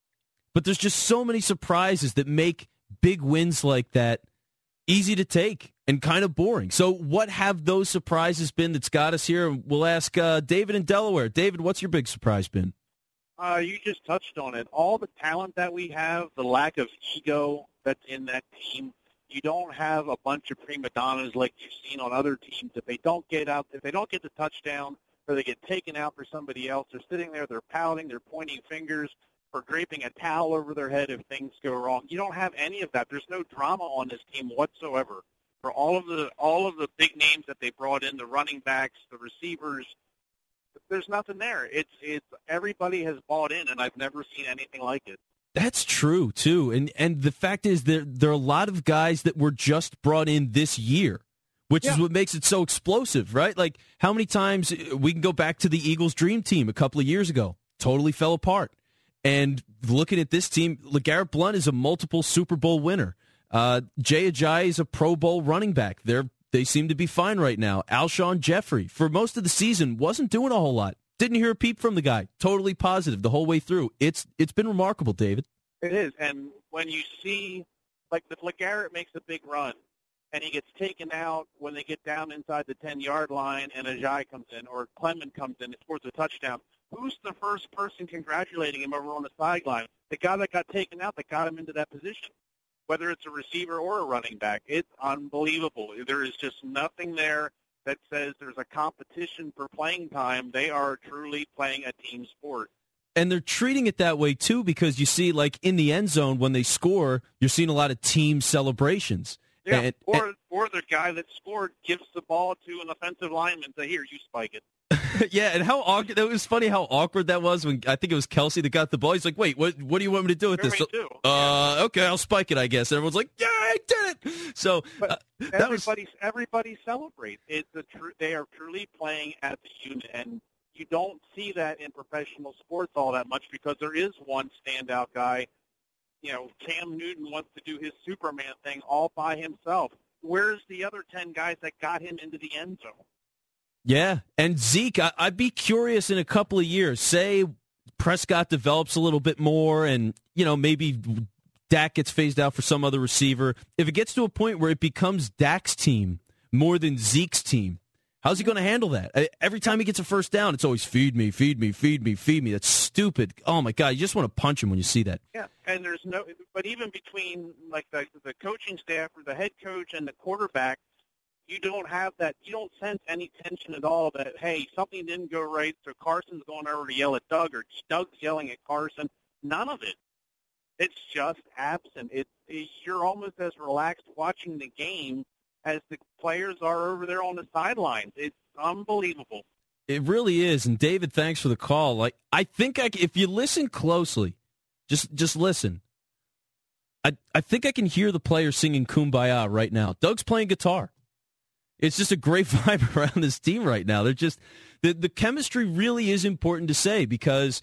But there's just so many surprises that make big wins like that easy to take and kind of boring. So what have those surprises been that's got us here? We'll ask uh, David in Delaware. David, what's your big surprise been? Uh, you just touched on it. All the talent that we have, the lack of ego that's in that team. You don't have a bunch of prima donnas like you've seen on other teams. If they don't get out, if they don't get the touchdown, or they get taken out for somebody else, they're sitting there, they're pouting, they're pointing fingers, or draping a towel over their head if things go wrong. You don't have any of that. There's no drama on this team whatsoever. For all of the all of the big names that they brought in, the running backs, the receivers, there's nothing there. It's it's everybody has bought in, and I've never seen anything like it. That's true, too. And and the fact is there, there are a lot of guys that were just brought in this year, which yeah. is what makes it so explosive, right? Like, how many times we can go back to the Eagles' dream team a couple of years ago. Totally fell apart. And looking at this team, LeGarrette Blount is a multiple Super Bowl winner. Uh, Jay Ajayi is a Pro Bowl running back. They're, they seem to be fine right now. Alshon Jeffrey, for most of the season, wasn't doing a whole lot. Didn't hear a peep from the guy. Totally positive the whole way through. It's It's been remarkable, David. It is. And when you see, like, if LeGarrette makes a big run and he gets taken out when they get down inside the ten-yard line and Ajayi comes in or Clement comes in and scores a touchdown, who's the first person congratulating him over on the sideline? The guy that got taken out that got him into that position, whether it's a receiver or a running back. It's unbelievable. There is just nothing there that says there's a competition for playing time. They are truly playing a team sport. And they're treating it that way, too, because you see, like, in the end zone, when they score, you're seeing a lot of team celebrations. Yeah, and, or, and, or the guy that scored gives the ball to an offensive lineman, say, here, you spike it. Yeah, and how awkward, it was funny how awkward that was when I think it was Kelsey that got the ball. He's like, wait, what What do you want me to do with Sure this? me too. Uh, yeah. Okay, I'll spike it, I guess. And everyone's like, yeah, I did it. So but uh, that everybody, was... everybody celebrates. It's a tr- they are truly playing as a unit, and you don't see that in professional sports all that much because there is one standout guy. You know, Cam Newton wants to do his Superman thing all by himself. Where's the other ten guys that got him into the end zone? Yeah, and Zeke, I, I'd be curious in a couple of years. Say Prescott develops a little bit more and, you know, maybe Dak gets phased out for some other receiver. If it gets to a point where it becomes Dak's team more than Zeke's team, how's he going to handle that? Every time he gets a first down, it's always feed me, feed me, feed me, feed me. That's stupid. Oh, my God, you just want to punch him when you see that. Yeah, and there's no – but even between, like, the, the coaching staff or the head coach and the quarterback, you don't have that – you don't sense any tension at all that, hey, something didn't go right, so Carson's going over to yell at Doug or Doug's yelling at Carson. None of it. It's just absent. It, it, you're almost as relaxed watching the game as the players are over there on the sidelines. It's unbelievable. It really is. And David, thanks for the call. Like, I think I, if you listen closely, just just listen. I I think I can hear the players singing Kumbaya right now. Doug's playing guitar. It's just a great vibe around this team right now. They're just the the chemistry really is important to say because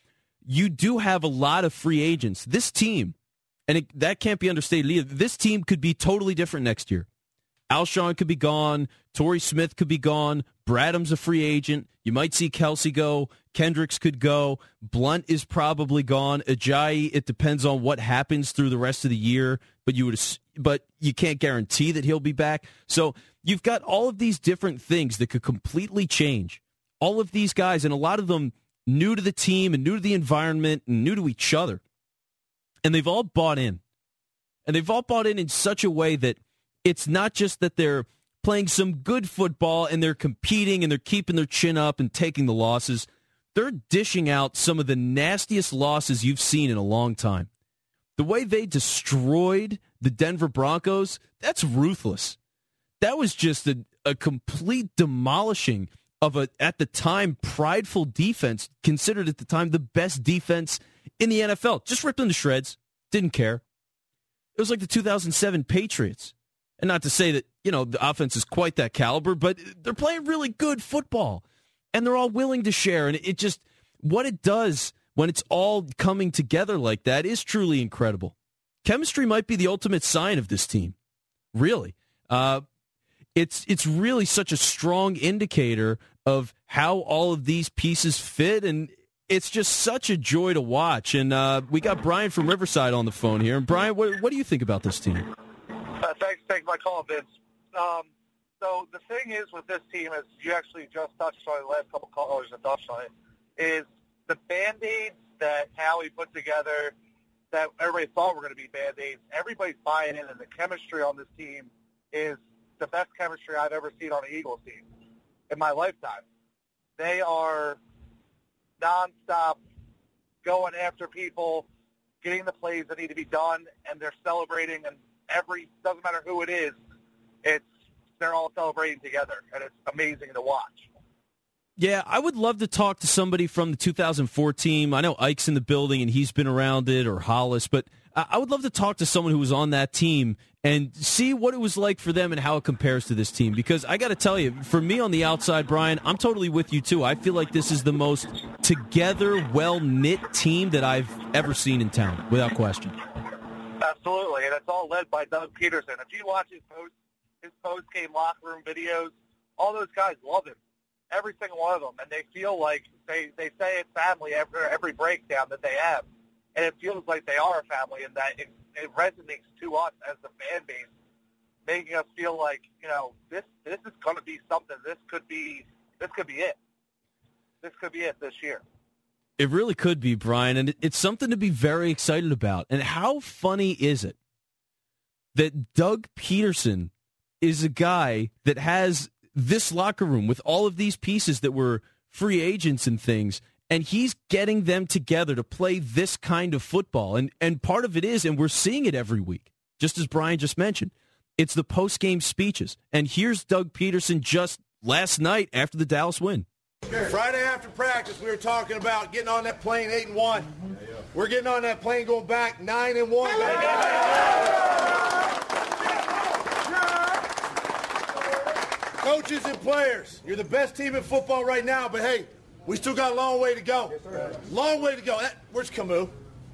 you do have a lot of free agents. This team, and it, that can't be understated either. This team could be totally different next year. Alshon could be gone. Torrey Smith could be gone. Bradham's a free agent. You might see Kelsey go. Kendricks could go. Blunt is probably gone. Ajayi, it depends on what happens through the rest of the year, but you would, but you can't guarantee that he'll be back. So you've got all of these different things that could completely change. All of these guys, and a lot of them new to the team and new to the environment and new to each other. And they've all bought in. And they've all bought in in such a way that it's not just that they're playing some good football and they're competing and they're keeping their chin up and taking the losses. They're dishing out some of the nastiest losses you've seen in a long time. The way they destroyed the Denver Broncos, that's ruthless. That was just a, a complete demolishing of a, at the time, prideful defense, considered at the time the best defense in the N F L. Just ripped them to shreds. Didn't care. It was like the two thousand seven Patriots. And not to say that, you know, the offense is quite that caliber, but they're playing really good football. And they're all willing to share. And it just, what it does when it's all coming together like that is truly incredible. Chemistry might be the ultimate sign of this team. Really. Uh, it's it's really such a strong indicator of how all of these pieces fit, and it's just such a joy to watch. And uh, we got Brian from Riverside on the phone here. And Brian, what, what do you think about this team? Uh, thanks for taking my call, Vince. Um, so the thing is with this team, as you actually just touched on, the last couple callers have touched on it, is the Band-Aids that Howie put together that everybody thought were going to be Band-Aids. Everybody's buying in, and the chemistry on this team is the best chemistry I've ever seen on an Eagles team in my lifetime. They are nonstop going after people, getting the plays that need to be done, and they're celebrating, and every, doesn't matter who it is, it's, they're all celebrating together, and it's amazing to watch. Yeah, I would love to talk to somebody from the two thousand four team. I know Ike's in the building, and he's been around it, or Hollis, but I would love to talk to someone who was on that team and see what it was like for them and how it compares to this team. Because I got to tell you, for me on the outside, Brian, I'm totally with you too. I feel like this is the most together, well-knit team that I've ever seen in town, without question. Absolutely, and it's all led by Doug Peterson. If you watch his post, his post-game locker room videos, all those guys love him, every single one of them, and they feel like they, they say it's family every, every breakdown that they have. And it feels like they are a family, and that it, it resonates to us as the fan base, making us feel like, you know, this this is going to be something. This could be this could be it. This could be it this year. It really could be, Brian, and it's something to be very excited about. And how funny is it that Doug Peterson is a guy that has this locker room with all of these pieces that were free agents and things, and he's getting them together to play this kind of football. And and part of it is, and we're seeing it every week, just as Brian just mentioned, it's the post-game speeches. And here's Doug Peterson just last night after the Dallas win. Friday after practice, we were talking about getting on that plane eight and one. We're getting on that plane going back nine and one. Coaches and players, you're the best team in football right now, but hey, we still got a long way to go. Yes, long way to go. That, where's Camus?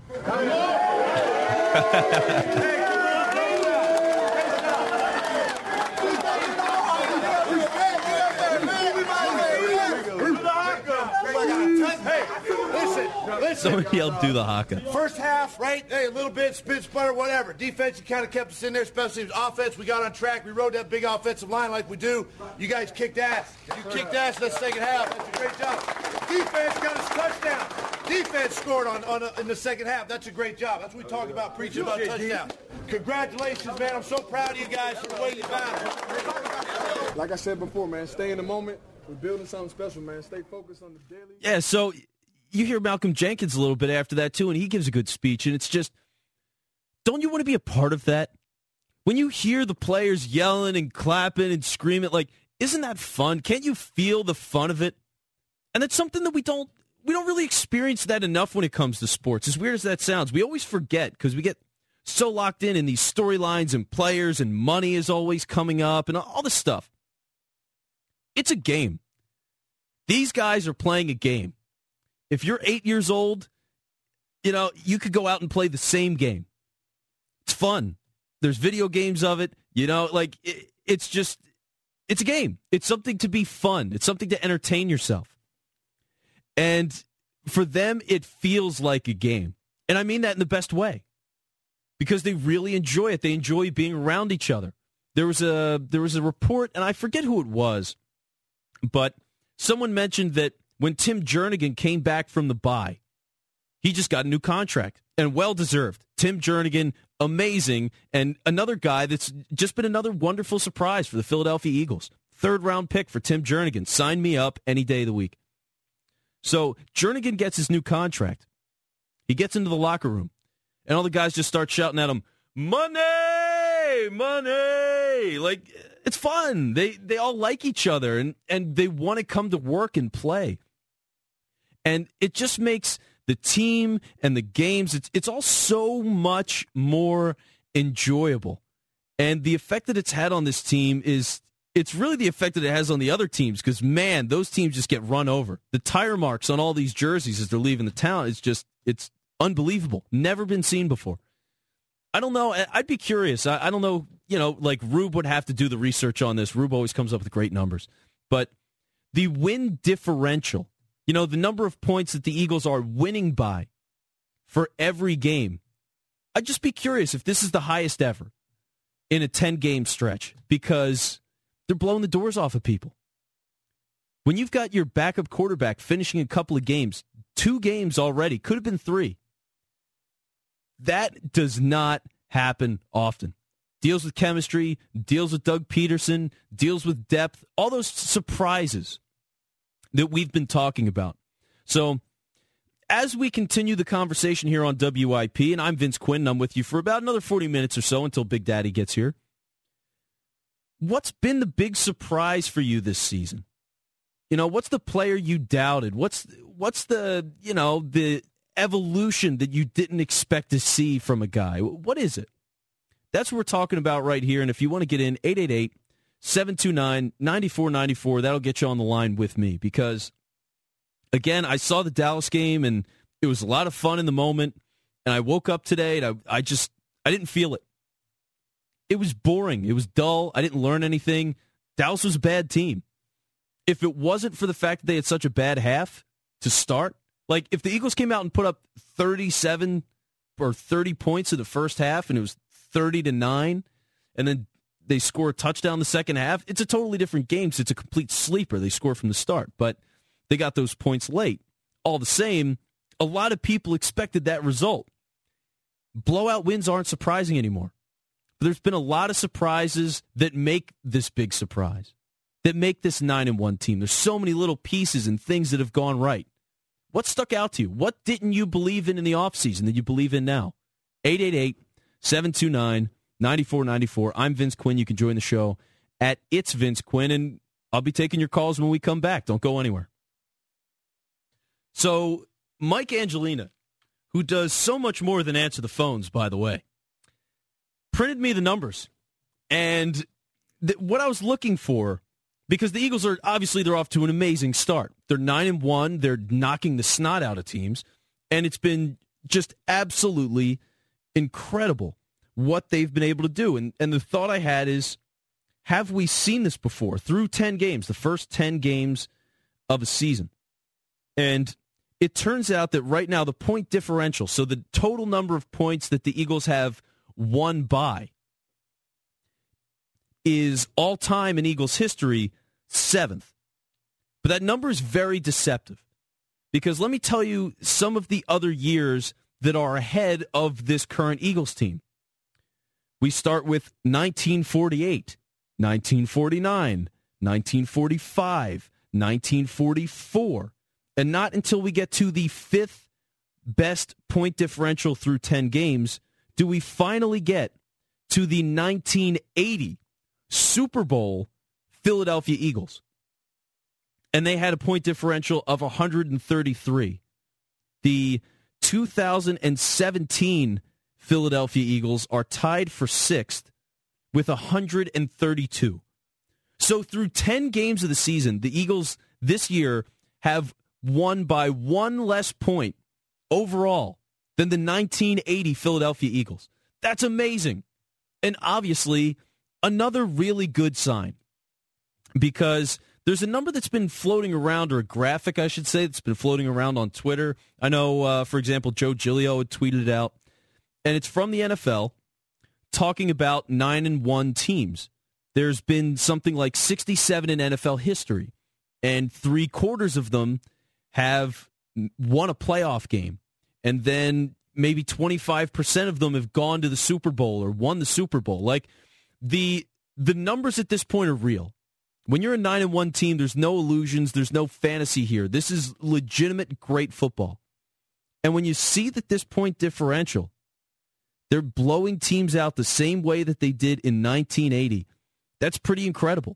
Hey, listen, listen. Somebody yelled, do the haka. First half, right? Hey, a little bit, spin, sputter, whatever. Defense, you kind of kept us in there, especially offense. We got on track. We rode that big offensive line like we do. You guys kicked ass. You kicked ass in the second half. That's a great job. Defense got us touchdown. Defense scored on, on a, in the second half. That's a great job. That's what we talk about, preaching about touchdowns. Congratulations, man. I'm so proud of you guys for the way you battled. Like I said before, man, stay in the moment. We're building something special, man. Stay focused on the daily. Yeah, so you hear Malcolm Jenkins a little bit after that, too, and he gives a good speech. And it's just, don't you want to be a part of that? When you hear the players yelling and clapping and screaming, like, isn't that fun? Can't you feel the fun of it? And that's something that we don't we don't really experience that enough when it comes to sports. As weird as that sounds, we always forget because we get so locked in in these storylines and players and money is always coming up and all this stuff. it's a game. These guys are playing a game. If you're eight years old, you know, you could go out and play the same game. It's fun. There's video games of it. You know, like, it, it's just, it's a game. It's something to be fun. It's something to entertain yourself. And for them, it feels like a game. And I mean that in the best way. Because they really enjoy it. They enjoy being around each other. There was a there was a report, and I forget who it was, but someone mentioned that when Tim Jernigan came back from the bye, he just got a new contract, and well-deserved. Tim Jernigan, amazing, and another guy that's just been another wonderful surprise for the Philadelphia Eagles. Third-round pick for Tim Jernigan. Sign me up any day of the week. So Jernigan gets his new contract. He gets into the locker room, and all the guys just start shouting at him, money, money. Like, it's fun. They they all like each other, and, and they want to come to work and play. And it just makes the team and the games, it's, it's all so much more enjoyable. And the effect that it's had on this team is, it's really the effect that it has on the other teams, because, man, those teams just get run over. The tire marks on all these jerseys as they're leaving the town, it's just, it's unbelievable. Never been seen before. I don't know. I'd be curious. I, I don't know. You know, like Rube would have to do the research on this. Rube always comes up with great numbers. But the win differential, you know, the number of points that the Eagles are winning by for every game, I'd just be curious if this is the highest ever in a ten-game stretch, because they're blowing the doors off of people. When you've got your backup quarterback finishing a couple of games, two games already, could have been three, that does not happen often. Deals with chemistry, deals with Doug Peterson, deals with depth, all those surprises that we've been talking about. So as we continue the conversation here on W I P, and I'm Vince Quinn, and I'm with you for about another forty minutes or so until Big Daddy gets here, what's been the big surprise for you this season? You know, what's the player you doubted? What's what's the, you know, the evolution that you didn't expect to see from a guy? What is it? That's what we're talking about right here. And if you want to get in, eight eight eight, seven two nine, nine four nine four, that'll get you on the line with me. Because, again, I saw the Dallas game, and it was a lot of fun in the moment. And I woke up today, and I, I just, I didn't feel it. It was boring. It was dull. I didn't learn anything. Dallas was a bad team. If it wasn't for the fact that they had such a bad half to start, like if the Eagles came out and put up thirty-seven or thirty points in the first half, and it was thirty to nine, and then they score a touchdown in the second half, it's a totally different game. So it's a complete sleeper. They score from the start, but they got those points late. All the same, a lot of people expected that result. Blowout wins aren't surprising anymore. But there's been a lot of surprises that make this big surprise, that make this nine and one team. There's so many little pieces and things that have gone right. What stuck out to you? What didn't you believe in in the offseason that you believe in now? eight eight eight, seven two nine, nine four nine four. I'm Vince Quinn. You can join the show at It's Vince Quinn, and I'll be taking your calls when we come back. Don't go anywhere. So Mike Angelina, who does so much more than answer the phones, by the way, printed me the numbers. And th- what I was looking for, because the Eagles are, obviously, they're off to an amazing start. They're nine and one. They're knocking the snot out of teams. And it's been just absolutely incredible what they've been able to do. And, and the thought I had is, have we seen this before? Through ten games, the first ten games of a season. And it turns out that right now the point differential, so the total number of points that the Eagles have won by, is all-time in Eagles history seventh. But that number is very deceptive, because let me tell you some of the other years that are ahead of this current Eagles team. We start with nineteen forty-eight, nineteen forty-nine, nineteen forty-five, nineteen forty-four, and not until we get to the fifth best point differential through ten games do we finally get to the nineteen eighty Super Bowl Philadelphia Eagles. And they had a point differential of one hundred thirty-three. The two thousand seventeen Philadelphia Eagles are tied for sixth with one hundred thirty-two. So through ten games of the season, the Eagles this year have won by one less point overall than the nineteen eighty Philadelphia Eagles. That's amazing. And obviously, another really good sign, because there's a number that's been floating around, or a graphic, I should say, that's been floating around on Twitter. I know, uh, for example, Joe Giglio had tweeted it out, and it's from the N F L talking about nine and one teams. There's been something like sixty-seven in N F L history, and three quarters of them have won a playoff game, and then maybe twenty-five percent of them have gone to the Super Bowl or won the Super Bowl. Like, the the numbers at this point are real. When you're a nine and one team, there's no illusions, there's no fantasy here. This is legitimate great football. And when you see that this point differential, they're blowing teams out the same way that they did in nineteen eighty, that's pretty incredible.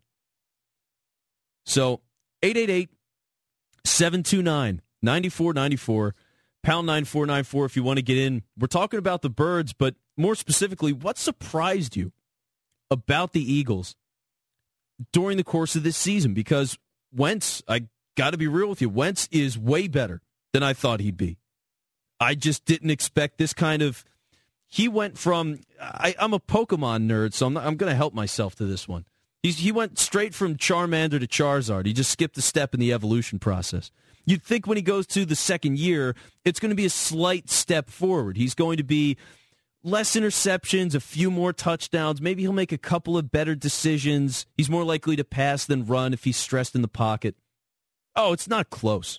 So, eight eight eight, seven two nine, nine four nine four, pound nine four nine four if you want to get in. We're talking about the Birds, but more specifically, what surprised you about the Eagles during the course of this season? Because Wentz, I got to be real with you, Wentz is way better than I thought he'd be. I just didn't expect this kind of... He went from... I, I'm a Pokemon nerd, so I'm, I'm going to help myself to this one. He's, he went straight from Charmander to Charizard. He just skipped a step in the evolution process. You'd think when he goes to the second year, it's going to be a slight step forward. He's going to be less interceptions, a few more touchdowns. Maybe he'll make a couple of better decisions. He's more likely to pass than run if he's stressed in the pocket. Oh, it's not close.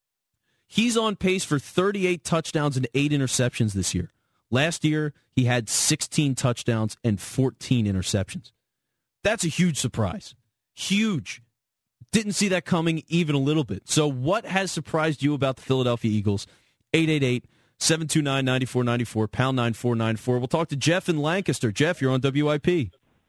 He's on pace for thirty-eight touchdowns and eight interceptions this year. Last year, he had sixteen touchdowns and fourteen interceptions. That's a huge surprise. Huge. Didn't see that coming even a little bit. So what has surprised you about the Philadelphia Eagles? eight eight eight, seven two nine, nine four nine four, pound nine four nine four. We'll talk to Jeff in Lancaster. Jeff, you're on W I P.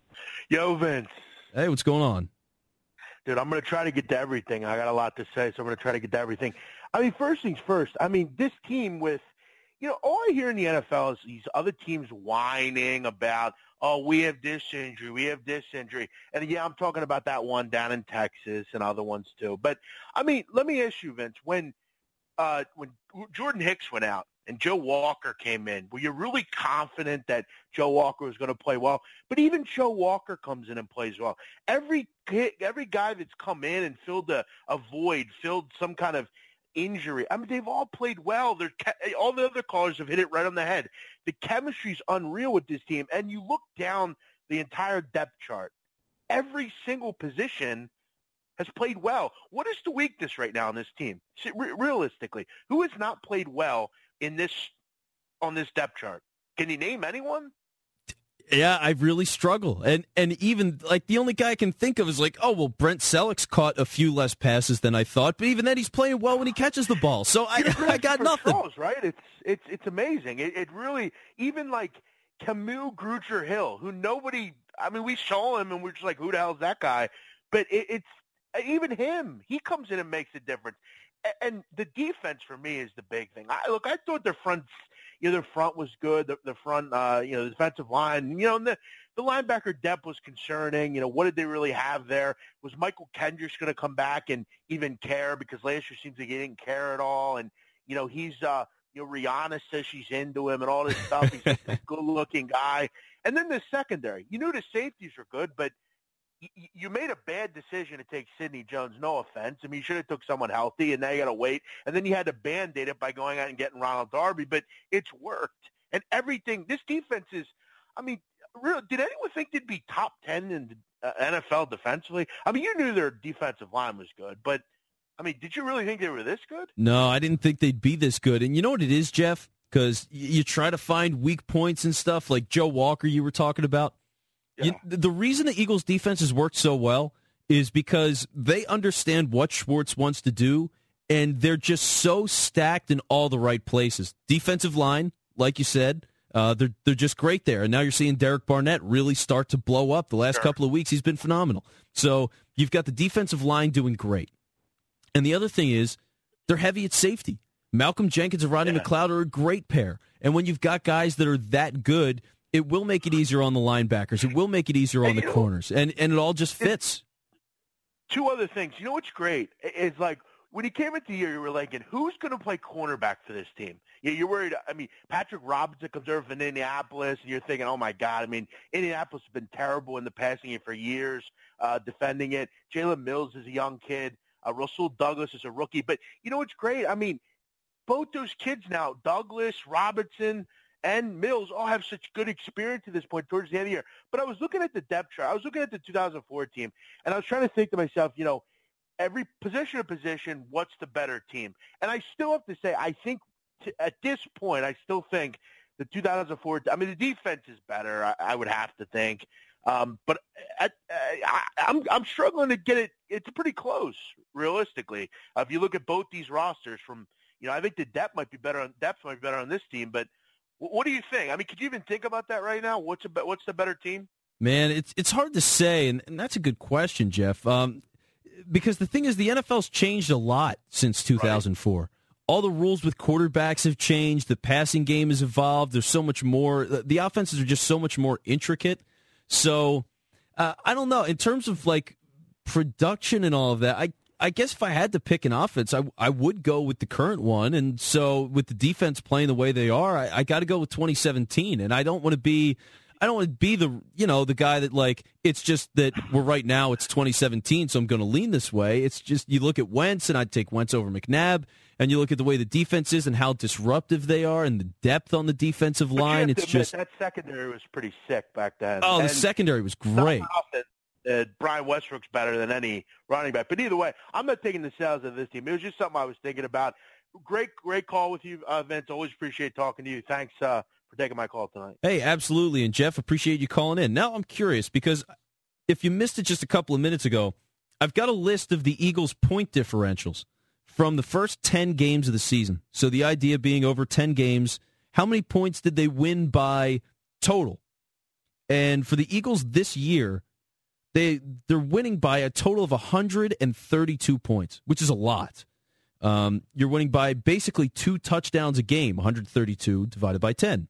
Yo, Vince. Hey, what's going on? Dude, I'm going to try to get to everything. I got a lot to say, so I'm going to try to get to everything. I mean, first things first, I mean, this team with, you know, all I hear in the N F L is these other teams whining about, oh, we have this injury, we have this injury. And, yeah, I'm talking about that one down in Texas and other ones too. But, I mean, let me ask you, Vince, when uh, when Jordan Hicks went out and Joe Walker came in, were you really confident that Joe Walker was going to play well? But even Joe Walker comes in and plays well. Every every guy that's come in and filled a, a void, filled some kind of injury, I mean, they've all played well. They're, all the other callers have hit it right on the head. The chemistry's unreal with this team. And you look down the entire depth chart, every single position has played well. What is the weakness right now in this team? Realistically, who has not played well in this on this depth chart? Can you name anyone? Yeah, I really struggle. And and even, like, the only guy I can think of is like, oh, well, Brent Selleck's caught a few less passes than I thought, but even then he's playing well when he catches the ball. So I, I got nothing. Throws, right? It's it's it's amazing. It, it really, even like Camus Grugier-Hill, who nobody, I mean, we saw him and we're just like, who the hell is that guy? But it, it's, even him, he comes in and makes a difference. And the defense for me is the big thing. I, look, I thought their front, you know, their front was good. The, the front, uh, you know, the defensive line, you know, and the, the linebacker depth was concerning. You know, what did they really have there? Was Michael Kendricks going to come back and even care? Because last year seems like he didn't care at all. And, you know, he's, uh, you know, Rihanna says she's into him and all this stuff. He's a good-looking guy. And then the secondary. You knew the safeties were good, but you made a bad decision to take Sidney Jones. No offense. I mean, you should have took someone healthy, and now you got to wait. And then you had to Band-Aid it by going out and getting Ronald Darby, but it's worked. And everything, this defense is, I mean, really, did anyone think they'd be top ten in the uh, N F L defensively? I mean, you knew their defensive line was good, but, I mean, did you really think they were this good? No, I didn't think they'd be this good. And you know what it is, Jeff? Because you try to find weak points and stuff, like Joe Walker you were talking about. Yeah. You, the reason the Eagles' defense has worked so well is because they understand what Schwartz wants to do, and they're just so stacked in all the right places. Defensive line, like you said, uh, they're they're just great there. And now you're seeing Derek Barnett really start to blow up. The last sure. couple of weeks, he's been phenomenal. So you've got the defensive line doing great. And the other thing is they're heavy at safety. Malcolm Jenkins and Rodney yeah. McLeod are a great pair. And when you've got guys that are that good, it will make it easier on the linebackers. It will make it easier on the corners, and and it all just fits. two other things. You know what's great is like when he came into the year, you were like, and who's going to play cornerback for this team? Yeah, you're worried. I mean, Patrick Robinson comes over from Indianapolis, and you're thinking, oh my God. I mean, Indianapolis has been terrible in the passing game for years, uh, defending it. Jalen Mills is a young kid. Uh, Rasul Douglas is a rookie. But you know what's great? I mean, both those kids now, Douglas, Robinson, and Mills all have such good experience at this point towards the end of the year. But I was looking at the depth chart. I was looking at the two thousand four team, and I was trying to think to myself, you know, every position to position, what's the better team? And I still have to say, I think t- at this point, I still think the two thousand four, I mean, the defense is better, I, I would have to think. Um, but at, uh, I, I'm I'm struggling to get it. It's pretty close, realistically. Uh, if you look at both these rosters from, you know, I think the depth might be better on depth might be better on this team, but what do you think? I mean, could you even think about that right now? What's a, what's the better team? Man, it's it's hard to say, and, and that's a good question, Jeff. Um, because the thing is, the N F L's changed a lot since two thousand four. Right. All the rules with quarterbacks have changed. The passing game has evolved. There's so much more. The offenses are just so much more intricate. So uh, I don't know. In terms of like production and all of that, I I guess if I had to pick an offense, I, I would go with the current one. And so with the defense playing the way they are, I, I got to go with twenty seventeen. And I don't want to be, I don't want to be the, you know, the guy that like, it's just that we're right now, it's twenty seventeen, so I'm going to lean this way. It's just, you look at Wentz, and I'd take Wentz over McNabb. And you look at the way the defense is and how disruptive they are and the depth on the defensive line. It's admit, just, that secondary was pretty sick back then. Oh, and the secondary was great. Uh, Brian Westbrook's better than any running back. But either way, I'm not taking the sales of this team. It was just something I was thinking about. Great, great call with you, uh, Vince. Always appreciate talking to you. Thanks uh, for taking my call tonight. Hey, absolutely. And, Jeff, appreciate you calling in. Now I'm curious because if you missed it just a couple of minutes ago, I've got a list of the Eagles' point differentials from the first ten games of the season. So the idea being over ten games, how many points did they win by total? And for the Eagles this year, They, they're winning by a total of one hundred thirty-two points, which is a lot. Um, you're winning by basically two touchdowns a game, one hundred thirty-two divided by ten.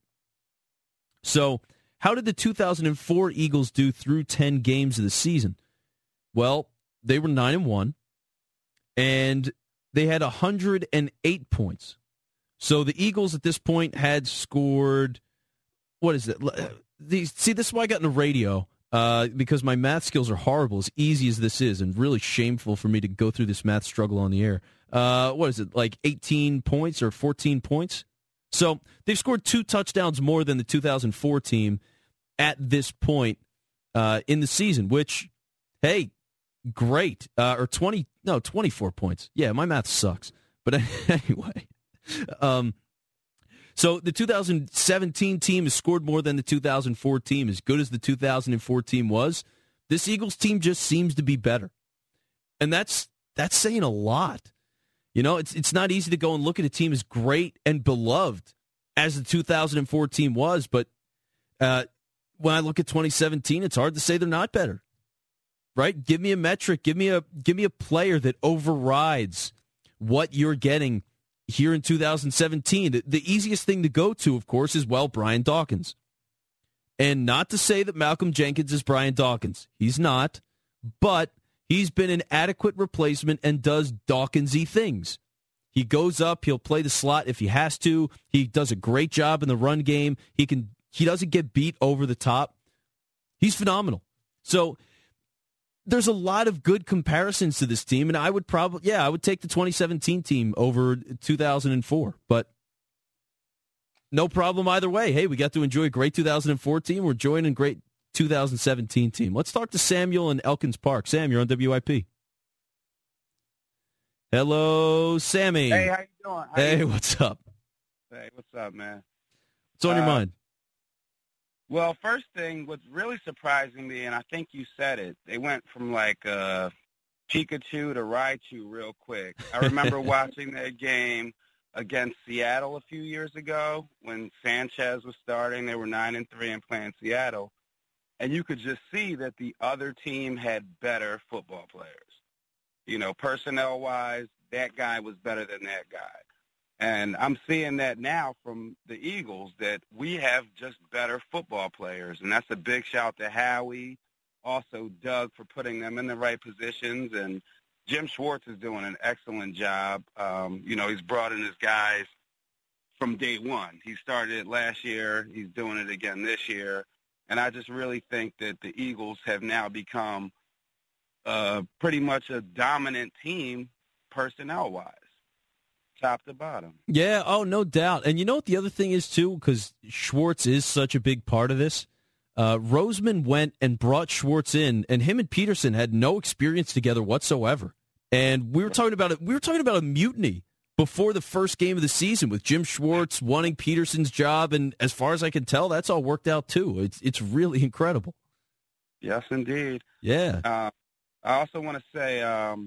So how did the two thousand four Eagles do through ten games of the season? Well, they were nine and one, and they had one hundred eight points. So the Eagles at this point had scored, what is it? These, see, this is why I got into radio. Uh, because my math skills are horrible, as easy as this is, and really shameful for me to go through this math struggle on the air. Uh, what is it, like eighteen points or fourteen points? So they've scored two touchdowns more than the two thousand four team at this point uh, in the season, which, hey, great. Uh, or twenty, no, twenty-four points. Yeah, my math sucks. But anyway, um, so the two thousand seventeen team has scored more than the two thousand four team. As good as the two thousand four team was, this Eagles team just seems to be better. And that's that's saying a lot. You know, it's it's not easy to go and look at a team as great and beloved as the two thousand four team was, but uh, when I look at twenty seventeen, it's hard to say they're not better. Right? Give me a metric, give me a give me a player that overrides what you're getting here in two thousand seventeen. The, the easiest thing to go to, of course, is, well, Brian Dawkins. And not to say that Malcolm Jenkins is Brian Dawkins. He's not. But he's been an adequate replacement and does Dawkins-y things. He goes up. He'll play the slot if he has to. He does a great job in the run game. He can. He doesn't get beat over the top. He's phenomenal. So there's a lot of good comparisons to this team, and I would probably, yeah, I would take the twenty seventeen team over two thousand four, but no problem either way. Hey, we got to enjoy a great two thousand four team. We're enjoying a great two thousand seventeen team. Let's talk to Samuel in Elkins Park. Sam, you're on W I P. Hello, Sammy. Hey, how you doing? How hey, you what's up? Hey, what's up, man? What's on uh, your mind? Well, first thing, what's really surprising me, and I think you said it, they went from like uh, Pikachu to Raichu real quick. I remember watching that game against Seattle a few years ago when Sanchez was starting. They were nine and three and playing Seattle, and you could just see that the other team had better football players. You know, personnel-wise, that guy was better than that guy. And I'm seeing that now from the Eagles, that we have just better football players. And that's a big shout to Howie also Doug for putting them in the right positions, and Jim Schwartz is doing an excellent job. Um, you know, he's brought in his guys from day one. He started it last year. He's doing it again this year. And I just really think that the Eagles have now become uh, pretty much a dominant team personnel-wise, top to bottom. Yeah, oh, no doubt. And you know what the other thing is, too, because Schwartz is such a big part of this? Uh, Roseman went and brought Schwartz in, and him and Peterson had no experience together whatsoever. And we were talking about it. We were talking about a mutiny before the first game of the season with Jim Schwartz wanting Peterson's job, and as far as I can tell, that's all worked out too. It's it's really incredible. Yes, indeed. Yeah. Uh, I also want to say um,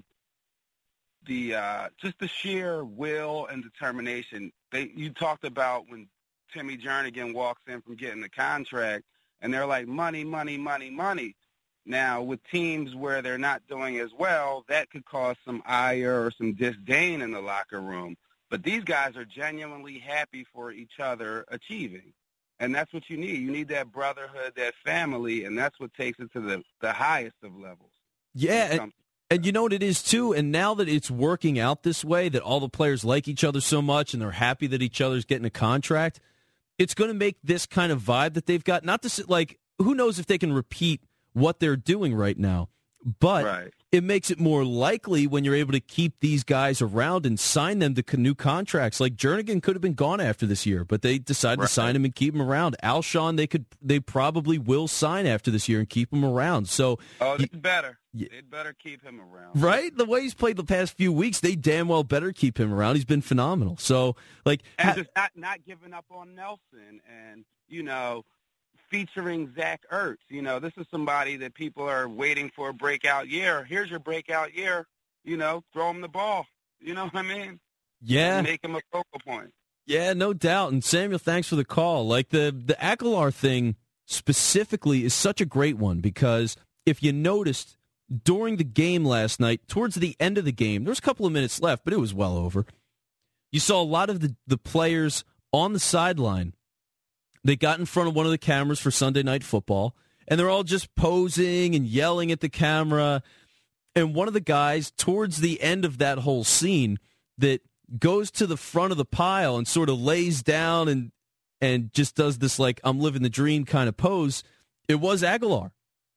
the uh, just the sheer will and determination. They you talked about when Timmy Jernigan walks in from getting the contract, and they're like money, money, money, money. Now, with teams where they're not doing as well, that could cause some ire or some disdain in the locker room. But these guys are genuinely happy for each other achieving. And that's what you need. You need that brotherhood, that family, and that's what takes it to the, the highest of levels. Yeah, and, and you know what it is, too? And now that it's working out this way, that all the players like each other so much and they're happy that each other's getting a contract, it's going to make this kind of vibe that they've got, not to sit like, who knows if they can repeat what they're doing right now, but right. It makes it more likely when you're able to keep these guys around and sign them to new contracts. Like Jernigan could have been gone after this year, but they decided right. to sign him and keep him around. Alshon, they could, they probably will sign after this year and keep him around. So, oh, it's better. Yeah. They'd better keep him around, right? The way he's played the past few weeks, they damn well better keep him around. He's been phenomenal. So, like, and ha- just not not giving up on Nelson, and you know. Featuring Zach Ertz. You know, this is somebody that people are waiting for a breakout year. Here's your breakout year. You know, throw him the ball. You know what I mean? Yeah. Make him a focal point. Yeah, no doubt. And Samuel, thanks for the call. Like the, the Aguilar thing specifically is such a great one because if you noticed during the game last night, towards the end of the game, there was a couple of minutes left, but it was well over. You saw a lot of the, the players on the sideline. They got in front of one of the cameras for Sunday Night Football, and they're all just posing and yelling at the camera. And one of the guys, towards the end of that whole scene, that goes to the front of the pile and sort of lays down and and just does this, like, I'm living the dream kind of pose, it was Aguilar.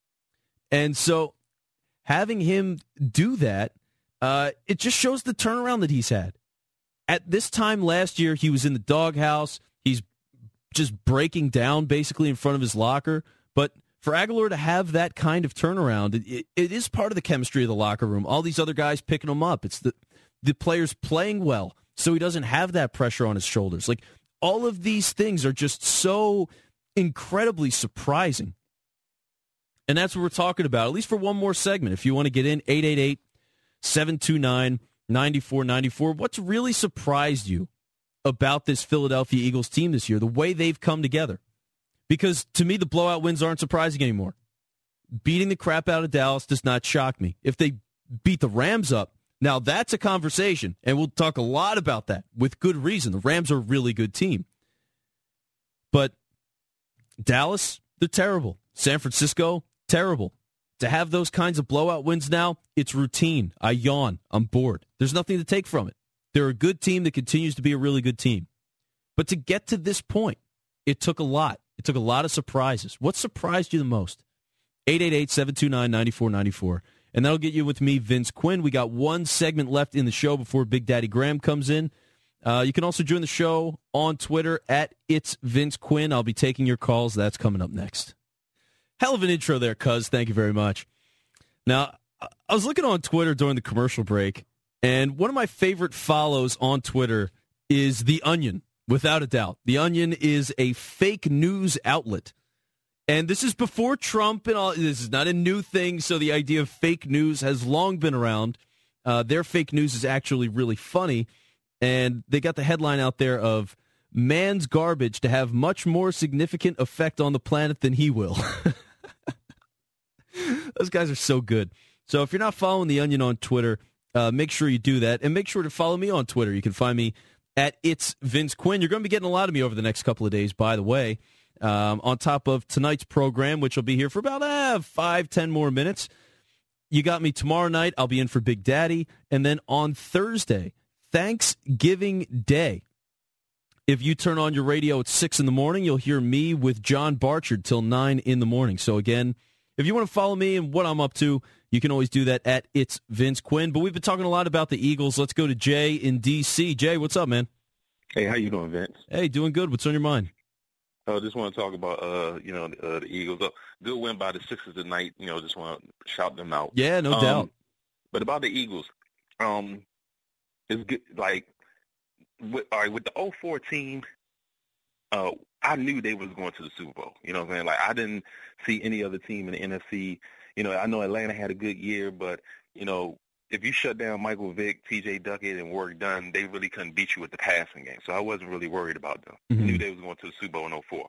And so having him do that, uh, it just shows the turnaround that he's had. At this time last year, he was in the doghouse. He's just breaking down basically in front of his locker. But for Aguilar to have that kind of turnaround, it, it is part of the chemistry of the locker room. All these other guys picking him up. It's the, the players playing well, so he doesn't have that pressure on his shoulders. Like, all of these things are just so incredibly surprising. And that's what we're talking about, at least for one more segment. If you want to get in, eight eight eight, seven two nine, nine four nine four. What's really surprised you about this Philadelphia Eagles team this year, the way they've come together? Because to me, the blowout wins aren't surprising anymore. Beating the crap out of Dallas does not shock me. If they beat the Rams up, now that's a conversation, and we'll talk a lot about that with good reason. The Rams are a really good team. But Dallas, they're terrible. San Francisco, terrible. To have those kinds of blowout wins now, it's routine. I yawn. I'm bored. There's nothing to take from it. They're a good team that continues to be a really good team. But to get to this point, it took a lot. It took a lot of surprises. What surprised you the most? eight eight eight, seven two nine, nine four nine four. And that'll get you with me, Vince Quinn. We got one segment left in the show before Big Daddy Graham comes in. Uh, you can also join the show on Twitter at It's Vince Quinn. I'll be taking your calls. That's coming up next. Hell of an intro there, cuz. Thank you very much. Now, I was looking on Twitter during the commercial break, and one of my favorite follows on Twitter is The Onion, without a doubt. The Onion is a fake news outlet. And this is before Trump and all. This is not a new thing, so the idea of fake news has long been around. Uh, their fake news is actually really funny. And they got the headline out there of man's garbage to have much more significant effect on the planet than he will. Those guys are so good. So if you're not following The Onion on Twitter, uh, make sure you do that. And make sure to follow me on Twitter. You can find me at It's Vince Quinn. You're going to be getting a lot of me over the next couple of days, by the way. um, on top of tonight's program, which will be here for about uh, five, ten more minutes. You got me tomorrow night. I'll be in for Big Daddy. And then on Thursday, Thanksgiving Day, if you turn on your radio at six in the morning, you'll hear me with John Barchard till nine in the morning. So again, if you want to follow me and what I'm up to, you can always do that at It's Vince Quinn. But we've been talking a lot about the Eagles. Let's go to Jay in D C. Jay, what's up, man? Hey, how you doing, Vince? Hey, doing good. What's on your mind? I uh, just want to talk about, uh, you know, uh, the Eagles. Uh, good win by the Sixers tonight. You know, just want to shout them out. Yeah, no um, doubt. But about the Eagles, um, it's good. Like, with, all right, with the oh four team, uh, I knew they was going to the Super Bowl. You know what I'm saying? Like, I didn't see any other team in the N F C. You know, I know Atlanta had a good year, but, you know, if you shut down Michael Vick, T J Duckett, and Warrick Dunn, they really couldn't beat you with the passing game. So I wasn't really worried about them. Mm-hmm. I knew they was going to the Super Bowl in oh four.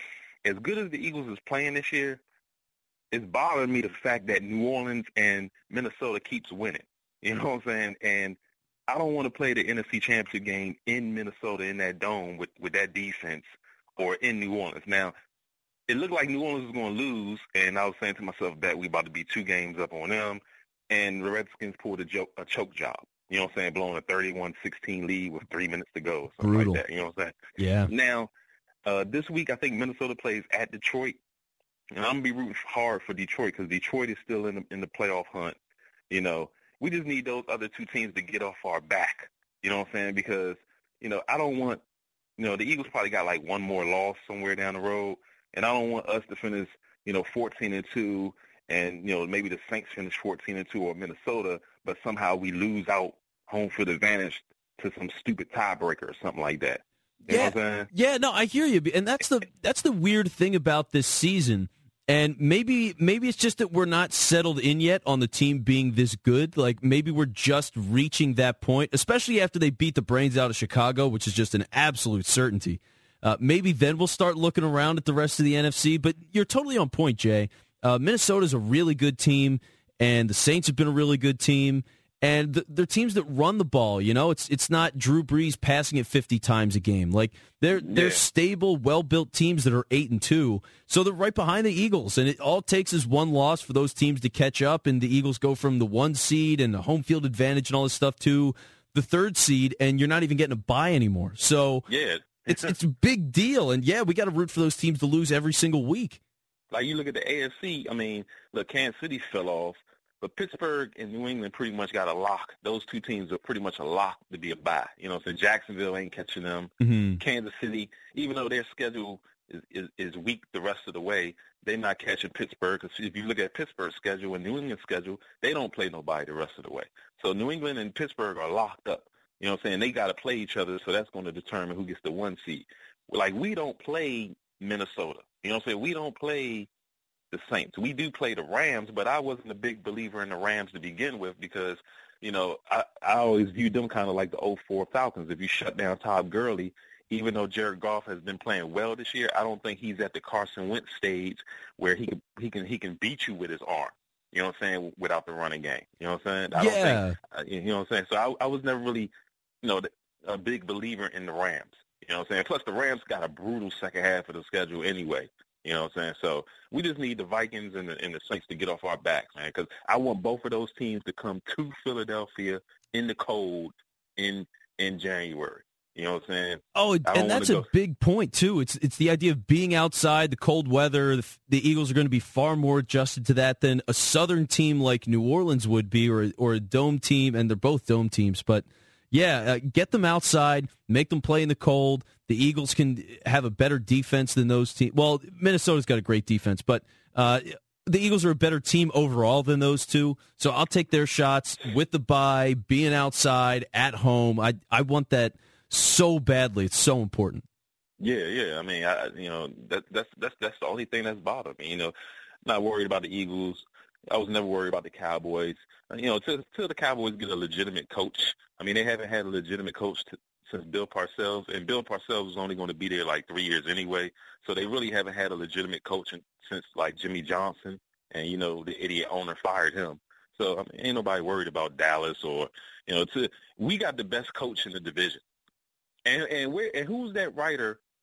As good as the Eagles is playing this year, it's bothering me the fact that New Orleans and Minnesota keeps winning. You know what I'm saying? And I don't want to play the N F C Championship game in Minnesota in that dome with, with that defense or in New Orleans. Now, it looked like New Orleans was going to lose, and I was saying to myself that we about to be two games up on them. And the Redskins pulled a, joke, a choke job, you know what I'm saying, blowing a thirty-one sixteen lead with three minutes to go, something Brutal. like that, you know what I'm saying? Yeah. Now, uh, this week I think Minnesota plays at Detroit, and I'm going to be rooting hard for Detroit because Detroit is still in the, in the playoff hunt. You know, we just need those other two teams to get off our back, you know what I'm saying, because, you know, I don't want, you know, the Eagles probably got like one more loss somewhere down the road, and I don't want us to finish, you know, fourteen and two. And, you know, maybe the Saints finish fourteen and two or Minnesota, but somehow we lose out home field advantage to some stupid tiebreaker or something like that. You yeah, know what I'm saying? Yeah, no, I hear you. And that's the that's the weird thing about this season. And maybe maybe it's just that we're not settled in yet on the team being this good. Like, maybe we're just reaching that point, especially after they beat the brains out of Chicago, which is just an absolute certainty. Uh, maybe then we'll start looking around at the rest of the N F C. But you're totally on point, Jay. Uh, Minnesota's a really good team, and the Saints have been a really good team, and th- they're teams that run the ball. You know, it's it's not Drew Brees passing it fifty times a game. Like they're they're Yeah. stable, well built teams that are eight and two. So they're right behind the Eagles, and it all takes is one loss for those teams to catch up, and the Eagles go from the one seed and the home field advantage and all this stuff to the third seed, and you're not even getting a bye anymore. So Yeah. it's it's a big deal, and yeah, we got to root for those teams to lose every single week. Like, you look at the A F C, I mean, look, Kansas City fell off, but Pittsburgh and New England pretty much got a lock. Those two teams are pretty much a lock to be a bye. You know, so Jacksonville ain't catching them. Mm-hmm. Kansas City, even though their schedule is, is, is weak the rest of the way, they're not catching Pittsburgh. Because if you look at Pittsburgh's schedule and New England's schedule, they don't play nobody the rest of the way. So New England and Pittsburgh are locked up. You know what I'm saying? They got to play each other, so that's going to determine who gets the one seed. Like, we don't play Minnesota. You know what I'm saying? We don't play the Saints. We do play the Rams, but I wasn't a big believer in the Rams to begin with because, you know, I, I always viewed them kind of like the oh four Falcons. If you shut down Todd Gurley, even though Jared Goff has been playing well this year, I don't think he's at the Carson Wentz stage where he can he can he can beat you with his arm. You know what I'm saying? Without the running game. You know what I'm saying? I Yeah. don't think, you know what I'm saying? So I, I was never really, you know, a big believer in the Rams. You know what I'm saying? Plus, the Rams got a brutal second half of the schedule anyway. You know what I'm saying? So we just need the Vikings and the, and the Saints to get off our backs, man, because I want both of those teams to come to Philadelphia in the cold in in January. You know what I'm saying? Oh, I don't and that's wanna a go- big point, too. It's it's the idea of being outside, the cold weather. The, the Eagles are going to be far more adjusted to that than a southern team like New Orleans would be, or, or a dome team, and they're both dome teams. But, yeah, uh, get them outside, make them play in the cold. The Eagles can have a better defense than those teams. Well, Minnesota's got a great defense, but uh, the Eagles are a better team overall than those two. So I'll take their shots with the bye, being outside, at home. I I want that so badly. It's so important. Yeah, yeah. I mean, I, you know, that, that's that's that's the only thing that's bothered me. You know, not worried about the Eagles. I was never worried about the Cowboys. You know, till, till the Cowboys get a legitimate coach. I mean, they haven't had a legitimate coach to, since Bill Parcells, and Bill Parcells was only going to be there like three years anyway. So they really haven't had a legitimate coach since like Jimmy Johnson, and you know, the idiot owner fired him. So I mean, ain't nobody worried about Dallas or you know. To, we got the best coach in the division. And and where and who's that writer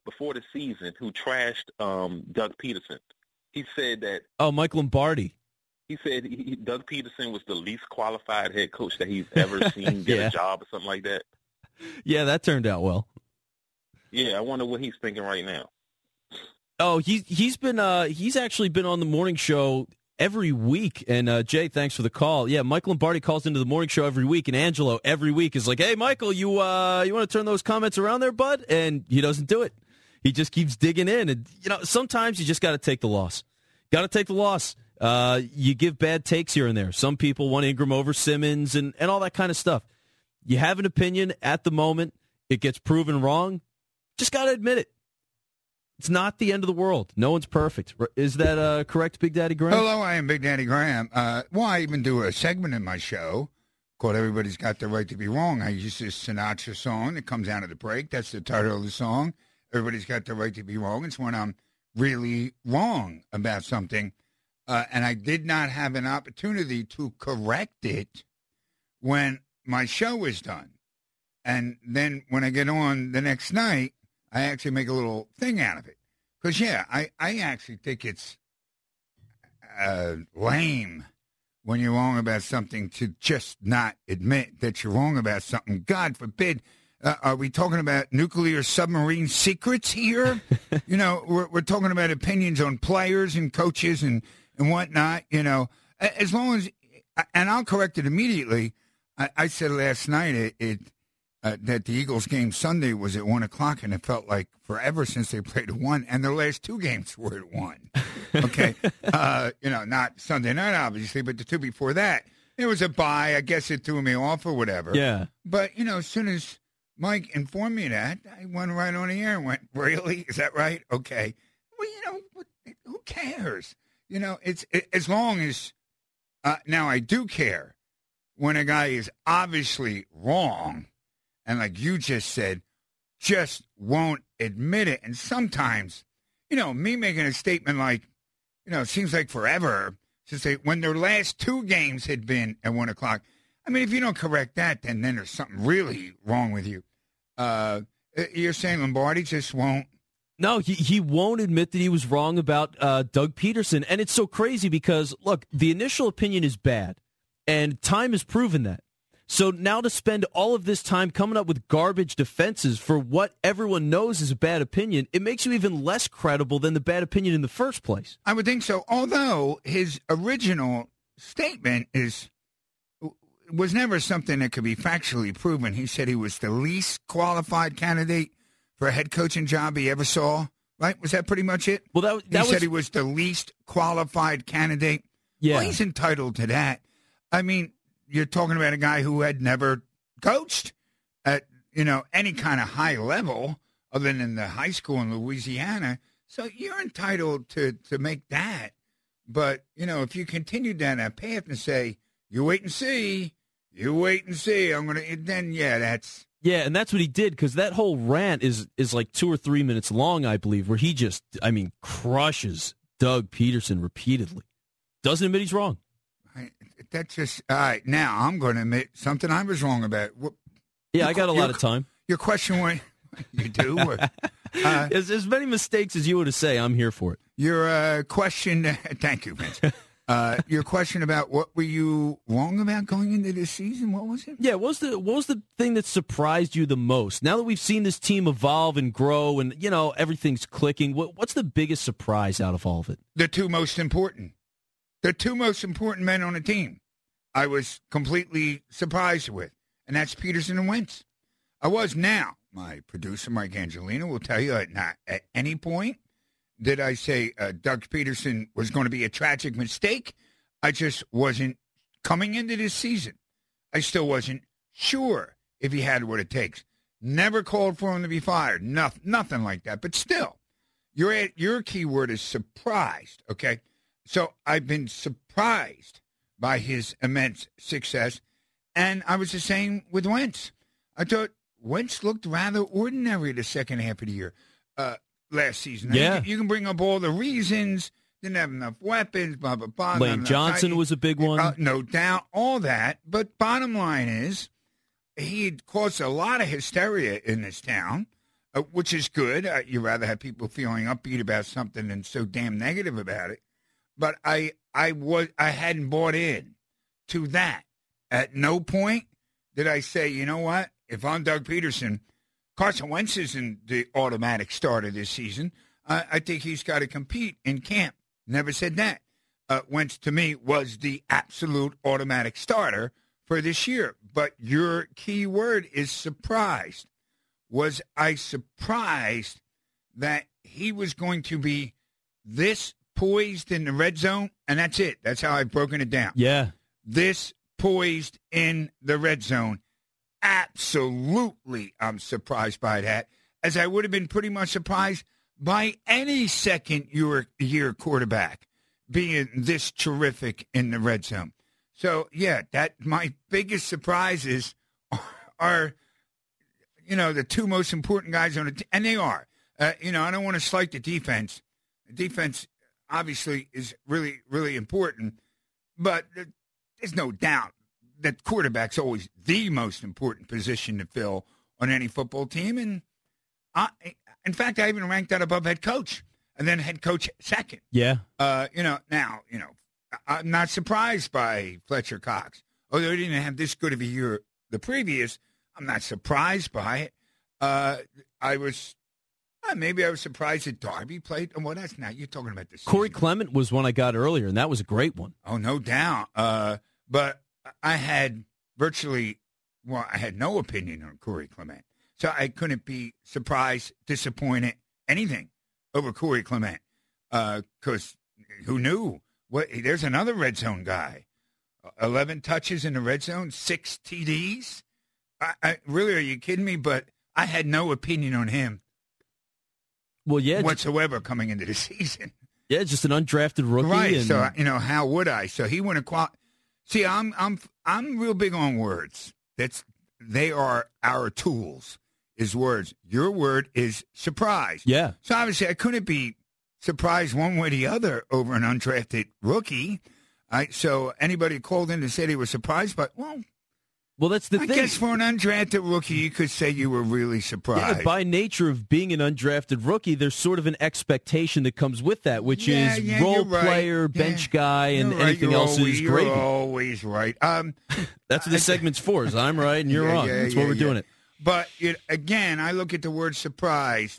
before the season who trashed um, Doug Peterson. He said that. Oh, Mike Lombardi. He said he, he, Doug Peterson was the least qualified head coach that he's ever seen get Yeah. a job or something like that. Yeah, that turned out well. Yeah, I wonder what he's thinking right now. Oh, he's he's been uh, he's actually been on the morning show every week. And uh, Jay, thanks for the call. Yeah, Mike Lombardi calls into the morning show every week, and Angelo every week is like, "Hey, Michael, you uh, you want to turn those comments around there, bud?" And he doesn't do it. He just keeps digging in, and you know, sometimes you just got to take the loss. Got to take the loss. Uh, you give bad takes here and there. Some people want Ingram over Simmons and and all that kind of stuff. You have an opinion at the moment. It gets proven wrong. Just got to admit it. It's not the end of the world. No one's perfect. Is that uh, correct, Big Daddy Graham? Hello, I am Big Daddy Graham. Uh, well, I even do a segment in my show called Everybody's Got the Right to Be Wrong. I use this Sinatra song that comes out of the break. That's the title of the song. Everybody's Got the Right to Be Wrong. It's when I'm really wrong about something. Uh, and I did not have an opportunity to correct it when my show is done. And then when I get on the next night, I actually make a little thing out of it. Because, yeah, I, I actually think it's uh, lame when you're wrong about something to just not admit that you're wrong about something. God forbid. Uh, are we talking about nuclear submarine secrets here? you know, we're, we're talking about opinions on players and coaches and, and whatnot. You know, as long as, and I'll correct it immediately. I, I said last night it, it uh, that the Eagles game Sunday was at one o'clock, and it felt like forever since they played at one, and their last two games were at one. Okay, uh, you know, not Sunday night obviously, but the two before that, there was a bye. I guess it threw me off or whatever. Yeah, but you know, as soon as Mike informed me that, I went right on the air and went, "Really? Is that right? Okay." Well, you know, what, who cares? You know, it's it, as long as uh, now I do care when a guy is obviously wrong, and like you just said, just won't admit it. And sometimes, you know, me making a statement like, you know, it seems like forever to say when their last two games had been at one o'clock. I mean, if you don't correct that, then, then there's something really wrong with you. Uh, you're saying Lombardi just won't? No, he, he won't admit that he was wrong about uh, Doug Peterson. And it's so crazy because, look, the initial opinion is bad, and time has proven that. So now to spend all of this time coming up with garbage defenses for what everyone knows is a bad opinion, it makes you even less credible than the bad opinion in the first place. I would think so, although his original statement is was never something that could be factually proven. He said he was the least qualified candidate for a head coaching job he ever saw, right? Was that pretty much it? Well, that, that he was... said he was the least qualified candidate. Yeah. Well, he's entitled to that. I mean, you're talking about a guy who had never coached at, you know, any kind of high level other than the high school in Louisiana. So you're entitled to, to make that. But, you know, if you continue down that path and say, you wait and see, you wait and see, I'm going to, then, yeah, that's. Yeah, and that's what he did, because that whole rant is is like two or three minutes long, I believe, where he just, I mean, crushes Doug Peterson repeatedly. Doesn't admit he's wrong. I, that's just, all right, now I'm going to admit something I was wrong about. What, yeah, I got a lot of time. Your question went, you do? Or, uh, as, as many mistakes as you would to say, I'm here for it. Your uh, question, thank you, Vince. Uh, your question about what were you wrong about going into this season? What was it? Yeah, what was the what was the thing that surprised you the most? Now that we've seen this team evolve and grow, and you know everything's clicking, what, what's the biggest surprise out of all of it? The two most important, the two most important men on the team, I was completely surprised with, and that's Peterson and Wentz. I was. Now, my producer Mike Angelino will tell you at not at any point did I say uh, Doug Peterson was going to be a tragic mistake. I just wasn't coming into this season. I still wasn't sure if he had what it takes. Never called for him to be fired. Nothing, nothing like that. But still, your your key word is surprised. Okay, so I've been surprised by his immense success, and I was the same with Wentz. I thought Wentz looked rather ordinary the second half of the year. Uh, Last season. Yeah. You can, you can bring up all the reasons. Didn't have enough weapons, blah, blah, blah. Lane Johnson I, was a big one. Uh, no doubt. All that. But bottom line is, he had caused a lot of hysteria in this town uh, which is good. Uh, you rather have people feeling upbeat about something than so damn negative about it. But I, I was, I hadn't bought in to that. At no point did I say, you know what? If I'm Doug Peterson, Carson Wentz isn't the automatic starter this season. Uh, I think he's got to compete in camp. Never said that. Uh, Wentz, to me, was the absolute automatic starter for this year. But your key word is surprised. Was I surprised that he was going to be this poised in the red zone? And that's it. That's how I've broken it down. Yeah. This poised in the red zone. Absolutely, I'm surprised by that, as I would have been pretty much surprised by any second-year quarterback being this terrific in the red zone. So, yeah, that my biggest surprises are, are you know, the two most important guys on the team, and they are. Uh, you know, I don't want to slight the defense. The defense, obviously, is really, really important, but there's no doubt that quarterback's always the most important position to fill on any football team. And I, in fact, I even ranked that above head coach, and then head coach second. Yeah. Uh, you know, now, you know, I'm not surprised by Fletcher Cox. Although he didn't have this good of a year the previous, I'm not surprised by it. Uh, I was, uh, maybe I was surprised that Darby played. Well, that's not, you're talking about this. Corey Clement was one I got earlier, and that was a great one. Oh, no doubt. Uh, but I had virtually, well, I had no opinion on Corey Clement. So I couldn't be surprised, disappointed, anything over Corey Clement. Because uh, who knew? What? There's another red zone guy. eleven touches in the red zone, six T Ds. I, I, really, are you kidding me? But I had no opinion on him well, yeah, whatsoever just, coming into the season. Yeah, just an undrafted rookie. Right, and... so, you know, how would I? So he went a qual. See, I'm I'm I'm real big on words. That's they are our tools. Is words. Your word is surprise. Yeah. So obviously, I couldn't be surprised one way or the other over an undrafted rookie. I, so anybody called in and said he was surprised, but well, well, that's the I thing. I guess for an undrafted rookie, you could say you were really surprised. Yeah, by nature of being an undrafted rookie, there's sort of an expectation that comes with that, which yeah, is yeah, role right. player, yeah. bench guy, and you're anything right. else always, is gravy. You're always right. Um, that's what the segment's for. Is I'm right and you're yeah, wrong. Yeah, that's yeah, what we're yeah. doing it. But it, again, I look at the word surprise,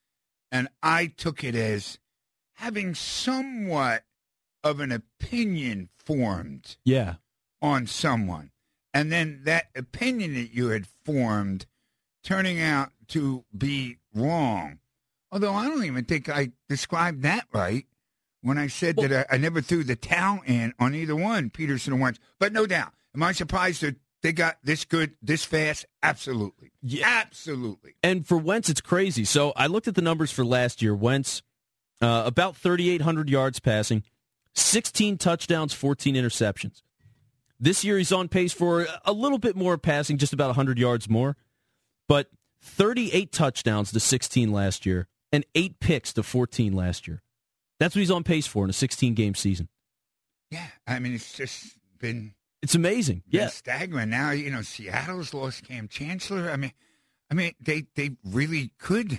and I took it as having somewhat of an opinion formed yeah. on someone. And then that opinion that you had formed turning out to be wrong. Although I don't even think I described that right when I said well, that I, I never threw the towel in on either one, Peterson or Wentz. But no doubt. Am I surprised that they got this good, this fast? Absolutely. Yeah. Absolutely. And for Wentz, it's crazy. So I looked at the numbers for last year. Wentz, uh, about thirty-eight hundred yards passing, sixteen touchdowns, fourteen interceptions. This year he's on pace for a little bit more passing, just about one hundred yards more. But thirty-eight touchdowns to sixteen last year and eight picks to fourteen last year. That's what he's on pace for in a sixteen-game season. Yeah, I mean, it's just been... It's amazing. Been yeah. staggering. Now, you know, Seattle's lost Cam Chancellor. I mean, I mean, they, they really could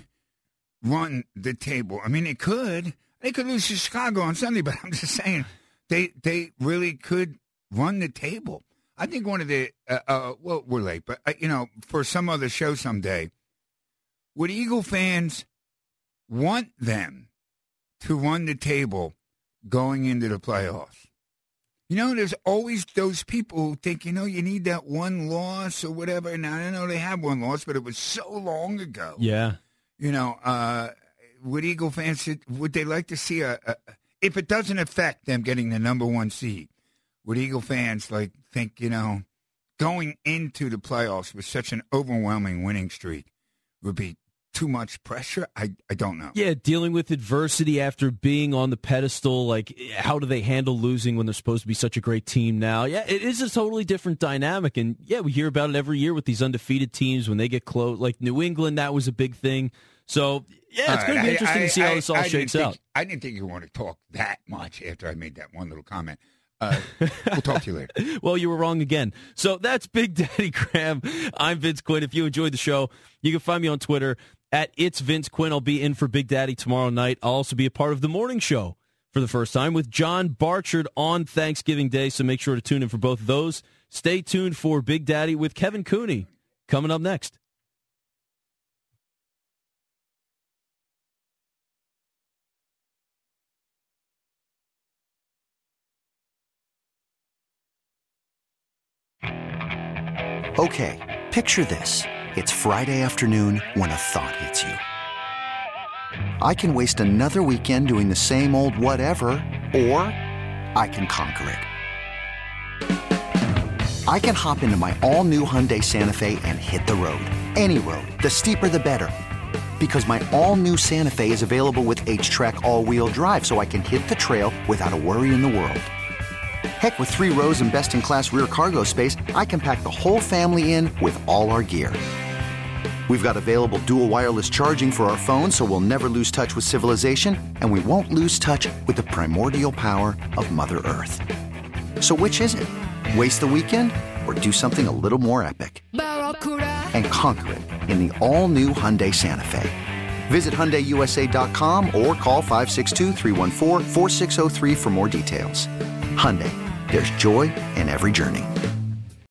run the table. I mean, they could. They could lose to Chicago on Sunday, but I'm just saying they they really could run the table. I think one of the, uh, uh, well, we're late, but, uh, you know, for some other show someday, would Eagle fans want them to run the table going into the playoffs? You know, there's always those people who think, you know, you need that one loss or whatever. Now, I know they have one loss, but it was so long ago. Yeah. You know, uh, would Eagle fans, would they like to see a, a, if it doesn't affect them getting the number one seed, would Eagle fans, like, think, you know, going into the playoffs with such an overwhelming winning streak would be too much pressure? I, I don't know. Yeah, dealing with adversity after being on the pedestal, like how do they handle losing when they're supposed to be such a great team now? Yeah, it is a totally different dynamic. And yeah, we hear about it every year with these undefeated teams when they get close. Like New England, that was a big thing. So yeah, it's going to be interesting I, to see I, how this all I shakes think, out. I didn't think you want to talk that much after I made that one little comment. Uh, we'll talk to you later. Well, you were wrong again. So that's Big Daddy Graham. I'm Vince Quinn. If you enjoyed the show, you can find me on Twitter at It's Vince Quinn. I'll be in for Big Daddy tomorrow night. I'll also be a part of the morning show for the first time with John Barchard on Thanksgiving Day, so make sure to tune in for both of those. Stay tuned for Big Daddy with Kevin Cooney coming up next. Okay, picture this. It's Friday afternoon when a thought hits you. I can waste another weekend doing the same old whatever, or I can conquer it. I can hop into my all-new Hyundai Santa Fe and hit the road. Any road. The steeper, the better. Because my all-new Santa Fe is available with H-Track all-wheel drive, so I can hit the trail without a worry in the world. Heck, with three rows and best-in-class rear cargo space, I can pack the whole family in with all our gear. We've got available dual wireless charging for our phones, so we'll never lose touch with civilization, and we won't lose touch with the primordial power of Mother Earth. So which is it? Waste the weekend or do something a little more epic? And conquer it in the all-new Hyundai Santa Fe. Visit Hyundai U S A dot com or call five six two, three one four, four six zero three for more details. Hyundai, there's joy in every journey.